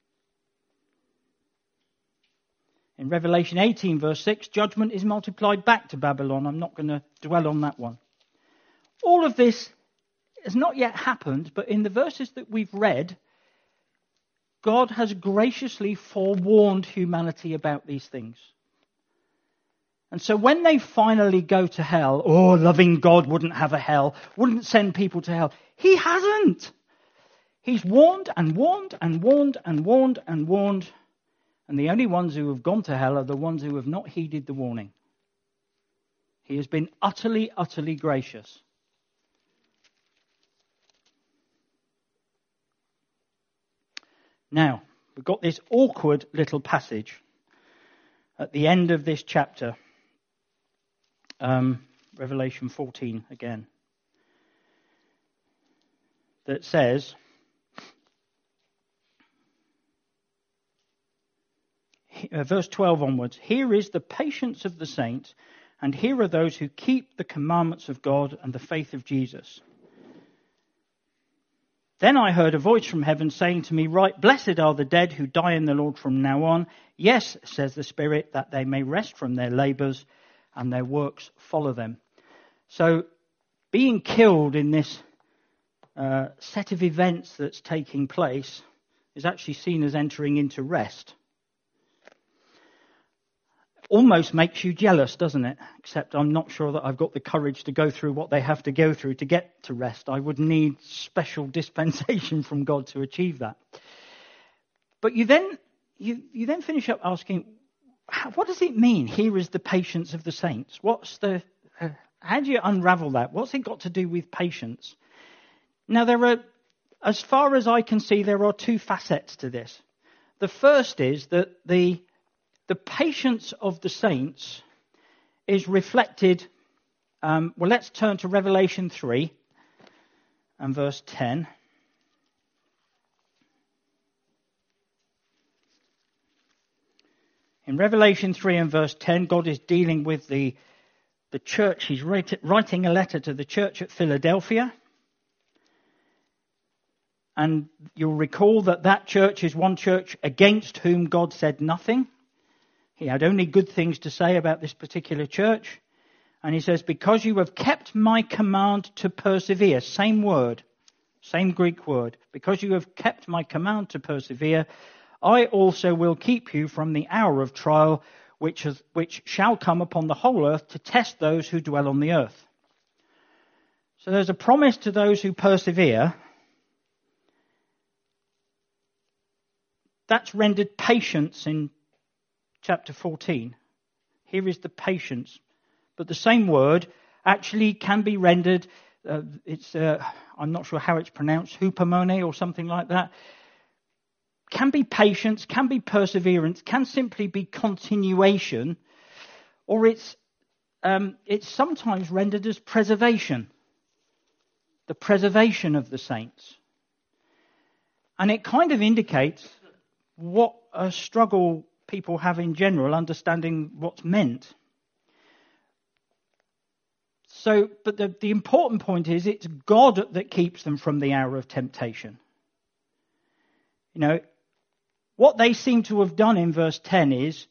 In Revelation 18 verse 6, judgment is multiplied back to Babylon. I'm not going to dwell on that one. All of this has not yet happened, but in the verses that we've read, God has graciously forewarned humanity about these things. And so when they finally go to hell, loving God wouldn't have a hell, wouldn't send people to hell. He hasn't. He's warned and warned and warned and warned and warned. And the only ones who have gone to hell are the ones who have not heeded the warning. He has been utterly, utterly gracious. Now, we've got this awkward little passage at the end of this chapter, Revelation 14 again, that says, verse 12 onwards, here is the patience of the saints, and here are those who keep the commandments of God and the faith of Jesus. Then I heard a voice from heaven saying to me, right, blessed are the dead who die in the Lord from now on. Yes, says the Spirit, that they may rest from their labours and their works follow them. So being killed in this set of events that's taking place is actually seen as entering into rest. Almost makes you jealous, doesn't it? Except I'm not sure that I've got the courage to go through what they have to go through to get to rest. I would need special dispensation from God to achieve that. But you then finish up asking, what does it mean? Here is the patience of the saints. How do you unravel that? What's it got to do with patience? Now as far as I can see, there are two facets to this. The first is that the patience of the saints is reflected. Let's turn to Revelation 3 and verse 10. In Revelation 3 and verse 10, God is dealing with the church. He's writing a letter to the church at Philadelphia. And you'll recall that church is one church against whom God said nothing. He had only good things to say about this particular church. And he says, because you have kept my command to persevere, same word, same Greek word, because you have kept my command to persevere, I also will keep you from the hour of trial which shall come upon the whole earth to test those who dwell on the earth. So there's a promise to those who persevere. That's rendered patience in chapter 14. Here is the patience. But the same word actually can be rendered, I'm not sure how it's pronounced, hupomone or something like that. Can be patience, can be perseverance, can simply be continuation, or it's sometimes rendered as preservation. The preservation of the saints. And it kind of indicates what a struggle people have in general understanding what's meant. So, but the important point is it's God that keeps them from the hour of temptation. You know, what they seem to have done in verse 10 is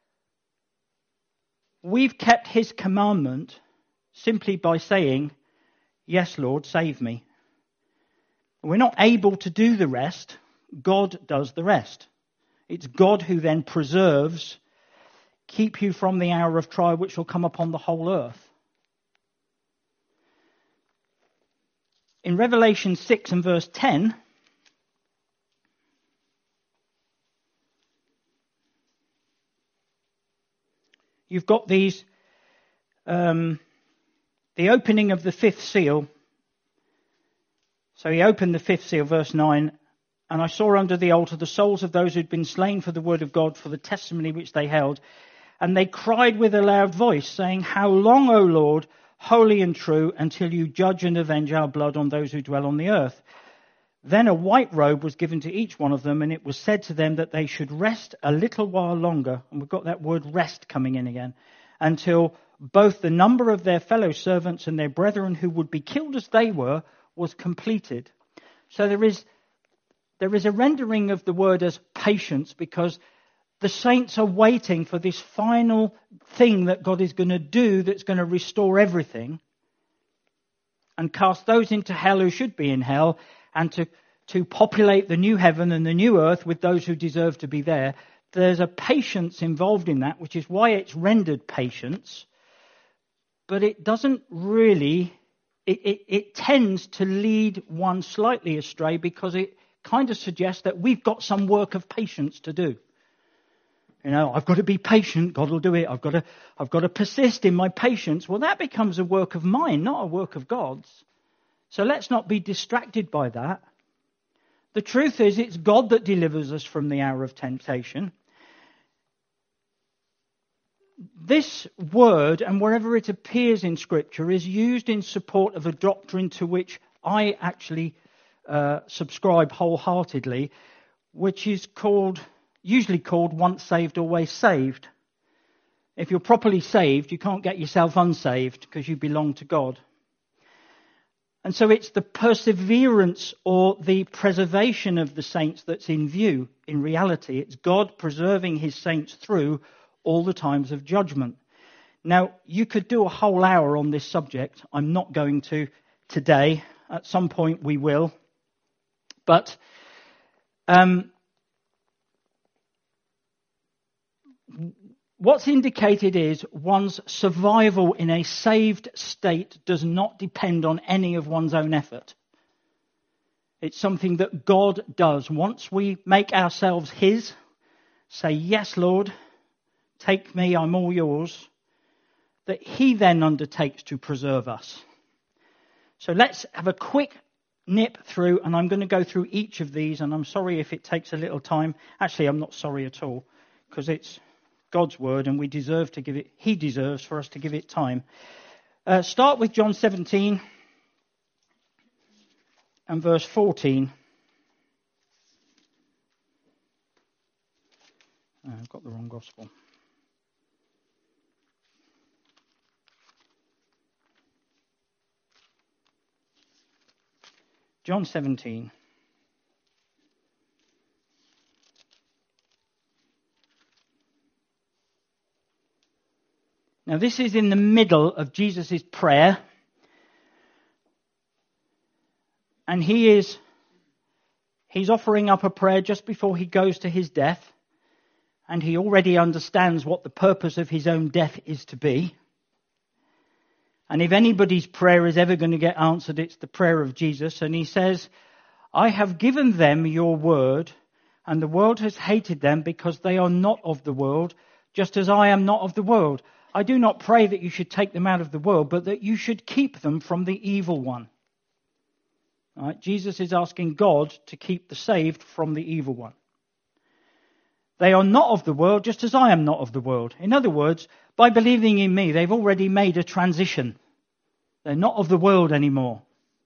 we've kept his commandment simply by saying, yes, Lord, save me. We're not able to do the rest. God does the rest. It's God who then preserves, keep you from the hour of trial which will come upon the whole earth. In Revelation 6 and verse 10, you've got these the opening of the fifth seal. So he opened the fifth seal, verse 9, and I saw under the altar the souls of those who'd been slain for the word of God, for the testimony which they held. And they cried with a loud voice, saying, How long, O Lord, holy and true, until you judge and avenge our blood on those who dwell on the earth? Then a white robe was given to each one of them, and it was said to them that they should rest a little while longer. And we've got that word rest coming in again. Until both the number of their fellow servants and their brethren who would be killed as they were was completed. So there is a rendering of the word as patience, because the saints are waiting for this final thing that God is going to do that's going to restore everything and cast those into hell who should be in hell, and to populate the new heaven and the new earth with those who deserve to be there. There's a patience involved in that, which is why it's rendered patience. But it doesn't really, it tends to lead one slightly astray, because it kind of suggests that we've got some work of patience to do. You know, I've got to be patient, God will do it. I've got to persist in my patience. Well, that becomes a work of mine, not a work of God's. So let's not be distracted by that. The truth is, it's God that delivers us from the hour of temptation. This word, and wherever it appears in Scripture, is used in support of a doctrine to which I actually subscribe wholeheartedly, which is usually called once saved, always saved. If you're properly saved, you can't get yourself unsaved, because you belong to God. And so it's the perseverance or the preservation of the saints that's in view. In reality, it's God preserving his saints through all the times of judgment. Now, you could do a whole hour on this subject. I'm not going to today. At some point we will. But what's indicated is one's survival in a saved state does not depend on any of one's own effort. It's something that God does. Once we make ourselves his, say, yes, Lord, take me, I'm all yours, that he then undertakes to preserve us. So let's have a quick nip through, and I'm going to go through each of these, and I'm sorry if it takes a little time. Actually, I'm not sorry at all, because it's God's word, and he deserves for us to give it time. Start with John 17 and verse 14. I've got the wrong gospel. John 17. Now, this is in the middle of Jesus' prayer. And he's offering up a prayer just before he goes to his death. And he already understands what the purpose of his own death is to be. And if anybody's prayer is ever going to get answered, it's the prayer of Jesus. And he says, I have given them your word, and the world has hated them because they are not of the world, just as I am not of the world. I do not pray that you should take them out of the world, but that you should keep them from the evil one. All right, Jesus is asking God to keep the saved from the evil one. They are not of the world, just as I am not of the world. In other words, by believing in me, they've already made a transition. They're not of the world anymore.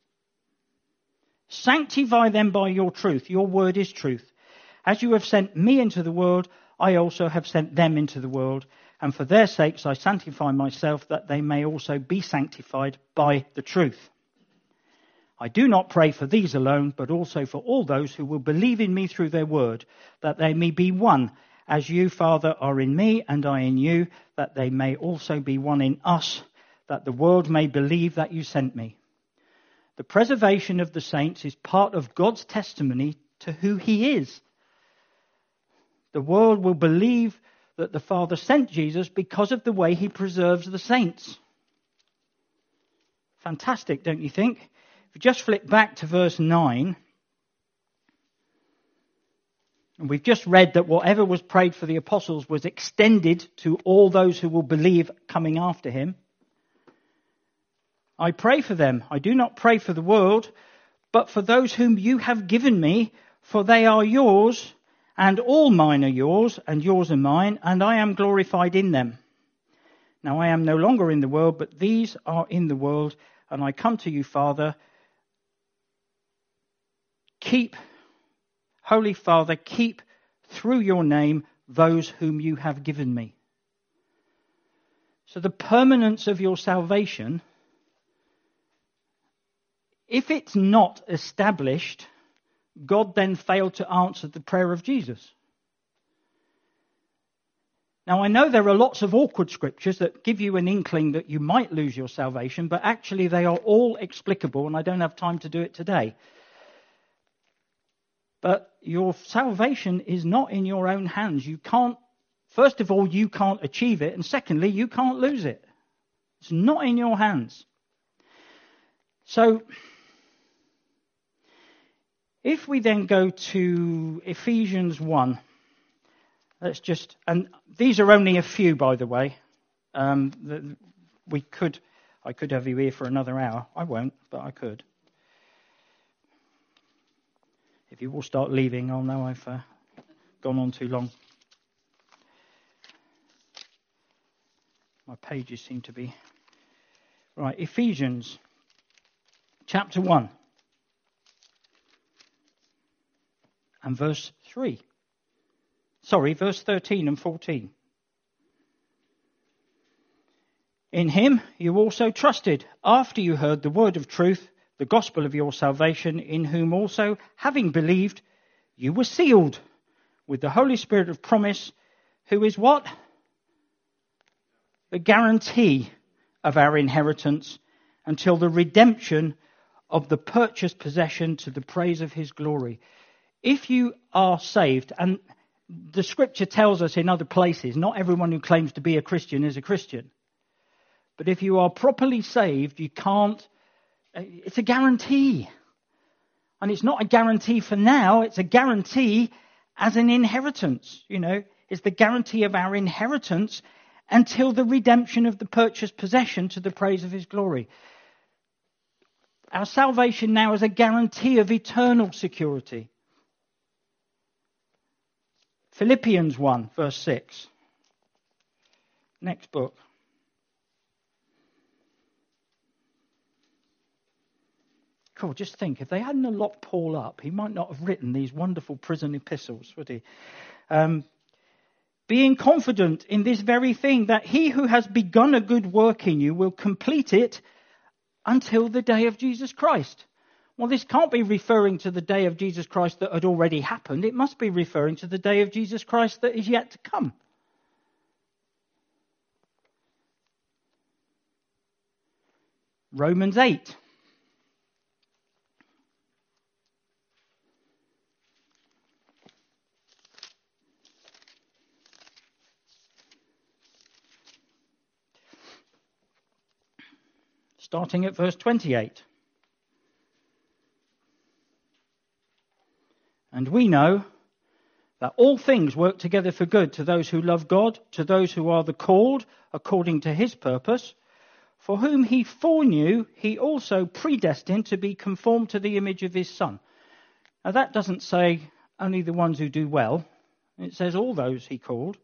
Sanctify them by your truth. Your word is truth. As you have sent me into the world, I also have sent them into the world. And for their sakes I sanctify myself, that they may also be sanctified by the truth. I do not pray for these alone, but also for all those who will believe in me through their word, that they may be one, as you, Father, are in me and I in you, that they may also be one in us, that the world may believe that you sent me. The preservation of the saints is part of God's testimony to who he is. The world will believe that the Father sent Jesus because of the way he preserves the saints. Fantastic, don't you think? If you just flip back to verse 9, and we've just read that whatever was prayed for the apostles was extended to all those who will believe coming after him. I pray for them. I do not pray for the world, but for those whom you have given me, for they are yours, and all mine are yours, and yours are mine, and I am glorified in them. Now I am no longer in the world, but these are in the world, and I come to you, Father. Holy Father, keep through your name those whom you have given me. So the permanence of your salvation, if it's not established, God then failed to answer the prayer of Jesus. Now, I know there are lots of awkward scriptures that give you an inkling that you might lose your salvation, but actually they are all explicable, and I don't have time to do it today. But your salvation is not in your own hands. You can't, first of all, you can't achieve it, and secondly, you can't lose it. It's not in your hands. So, if we then go to Ephesians 1, and these are only a few, by the way. I could have you here for another hour. I won't, but I could. If you all start leaving, I'll know I've gone on too long. My pages seem to be... Right, Ephesians chapter 1 and verse 3. Verse 13 and 14. In him you also trusted, after you heard the word of truth, the gospel of your salvation, in whom also, having believed, you were sealed with the Holy Spirit of promise, who is what? The guarantee of our inheritance until the redemption of the purchased possession to the praise of his glory. If you are saved, and the scripture tells us in other places, not everyone who claims to be a Christian is a Christian. But if you are properly saved, you can't, it's a guarantee. And it's not a guarantee for now, it's a guarantee as an inheritance. It's the guarantee of our inheritance until the redemption of the purchased possession to the praise of his glory. Our salvation now is a guarantee of eternal security. Philippians 1, verse 6. Next book. Cool, just think, if they hadn't locked Paul up, he might not have written these wonderful prison epistles, would he? Being confident in this very thing, that he who has begun a good work in you will complete it until the day of Jesus Christ. Well, this can't be referring to the day of Jesus Christ that had already happened. It must be referring to the day of Jesus Christ that is yet to come. Romans 8. Starting at verse 28. And we know that all things work together for good to those who love God, to those who are the called according to his purpose, for whom he foreknew, he also predestined to be conformed to the image of his Son. Now that doesn't say only the ones who do well. It says all those he called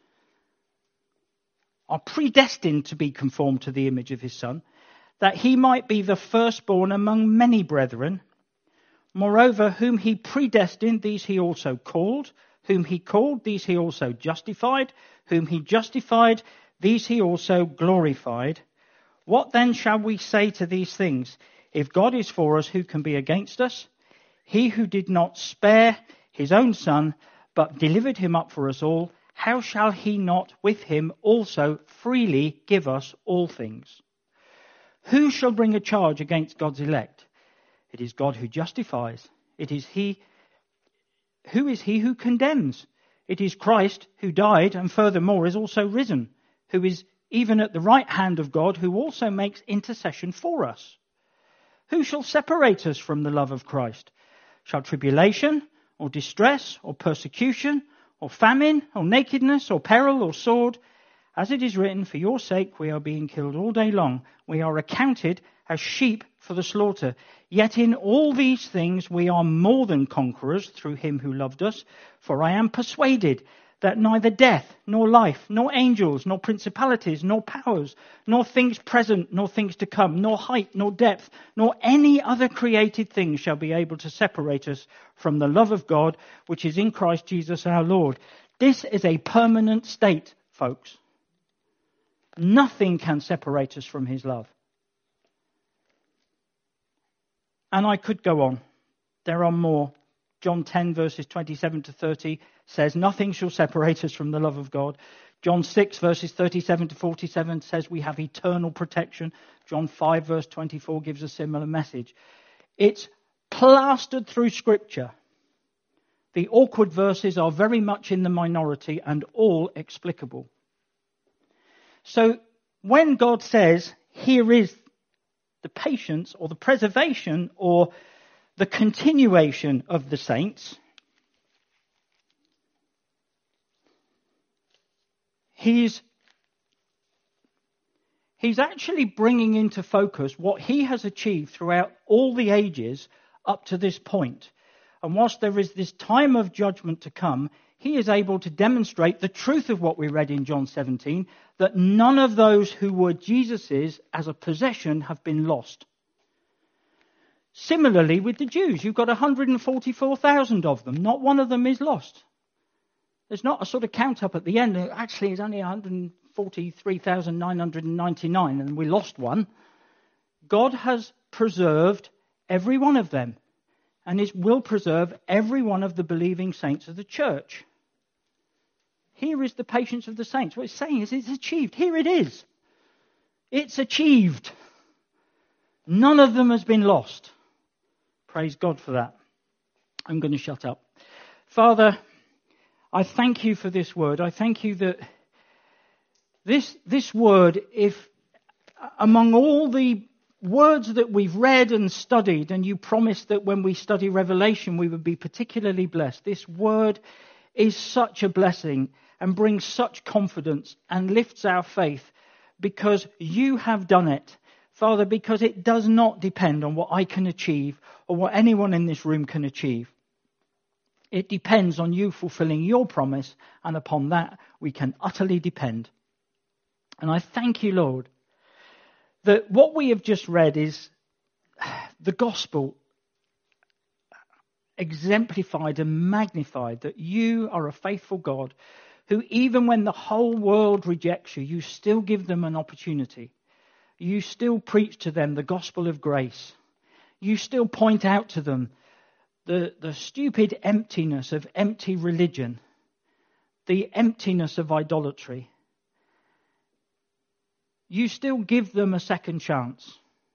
are predestined to be conformed to the image of his Son, that he might be the firstborn among many brethren. Moreover, whom he predestined, these he also called. Whom he called, these he also justified. Whom he justified, these he also glorified. What then shall we say to these things? If God is for us, who can be against us? He who did not spare his own Son, but delivered him up for us all, how shall he not with him also freely give us all things? Who shall bring a charge against God's elect? It is God who justifies. It is he. Who is he who condemns? It is Christ who died and furthermore is also risen, who is even at the right hand of God, who also makes intercession for us. Who shall separate us from the love of Christ? Shall tribulation or distress or persecution or famine or nakedness or peril or sword? As it is written, for your sake we are being killed all day long. We are accounted as sheep for the slaughter. Yet in all these things we are more than conquerors through him who loved us. For I am persuaded that neither death, nor life, nor angels, nor principalities, nor powers, nor things present, nor things to come, nor height, nor depth, nor any other created thing shall be able to separate us from the love of God, which is in Christ Jesus our Lord. This is a permanent state, folks. Nothing can separate us from his love. And I could go on. There are more. John 10 verses 27 to 30 says, nothing shall separate us from the love of God. John 6 verses 37 to 47 says we have eternal protection. John 5 verse 24 gives a similar message. It's plastered through Scripture. The awkward verses are very much in the minority and all explicable. So when God says, here is the patience or the preservation or the continuation of the saints, he's actually bringing into focus what he has achieved throughout all the ages up to this point. And whilst there is this time of judgment to come, he is able to demonstrate the truth of what we read in John 17, that none of those who were Jesus's as a possession have been lost. Similarly with the Jews, you've got 144,000 of them. Not one of them is lost. There's not a sort of count up at the end. Actually, it's only 143,999 and we lost one. God has preserved every one of them and will preserve every one of the believing saints of the church. Here is the patience of the saints. What it's saying is it's achieved. Here it is. It's achieved. None of them has been lost. Praise God for that. I'm going to shut up. Father, I thank you for this word. I thank you that this word, if among all the words that we've read and studied, and you promised that when we study Revelation we would be particularly blessed, this word is such a blessing and brings such confidence and lifts our faith because you have done it. Father, because it does not depend on what I can achieve or what anyone in this room can achieve. It depends on you fulfilling your promise, and upon that we can utterly depend. And I thank you, Lord, that what we have just read is the gospel exemplified and magnified, that you are a faithful God who, even when the whole world rejects you, you still give them an opportunity. You still preach to them the gospel of grace. You still point out to them the stupid emptiness of empty religion, the emptiness of idolatry. You still give them a second chance.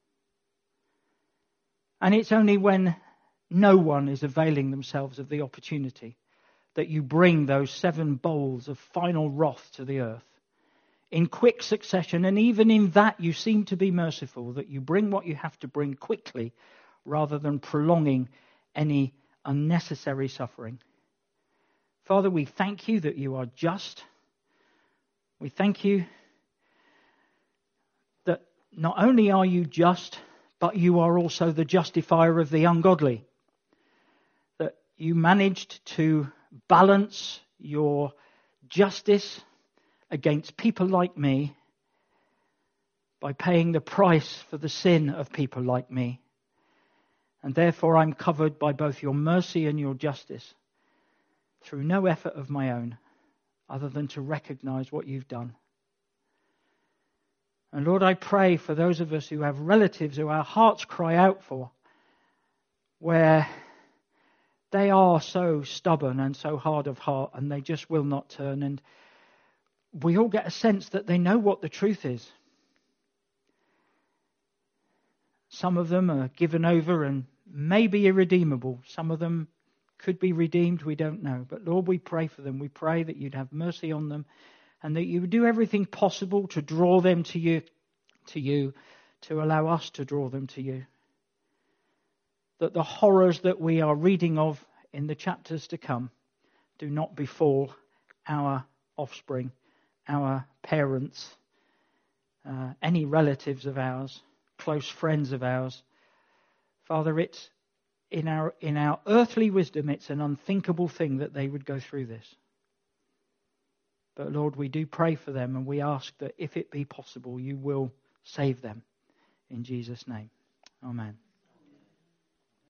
And it's only when no one is availing themselves of the opportunity that you bring those 7 bowls of final wrath to the earth in quick succession. And even in that you seem to be merciful, that you bring what you have to bring quickly rather than prolonging any unnecessary suffering. Father, we thank you that you are just. We thank you that not only are you just, but you are also the justifier of the ungodly. That you managed to balance your justice against people like me by paying the price for the sin of people like me. And therefore I'm covered by both your mercy and your justice through no effort of my own other than to recognize what you've done. And Lord, I pray for those of us who have relatives who our hearts cry out for, where they are so stubborn and so hard of heart and they just will not turn. And we all get a sense that they know what the truth is. Some of them are given over and may be irredeemable. Some of them could be redeemed, we don't know. But Lord, we pray for them. We pray that you'd have mercy on them and that you would do everything possible to draw them to you, to allow us to draw them to you. That the horrors that we are reading of in the chapters to come do not befall our offspring, our parents, any relatives of ours. close friends of ours. Father, it's in our earthly wisdom, it's an unthinkable thing that they would go through this. But Lord, we do pray for them, and we ask that if it be possible, you will save them. In Jesus' name. Amen.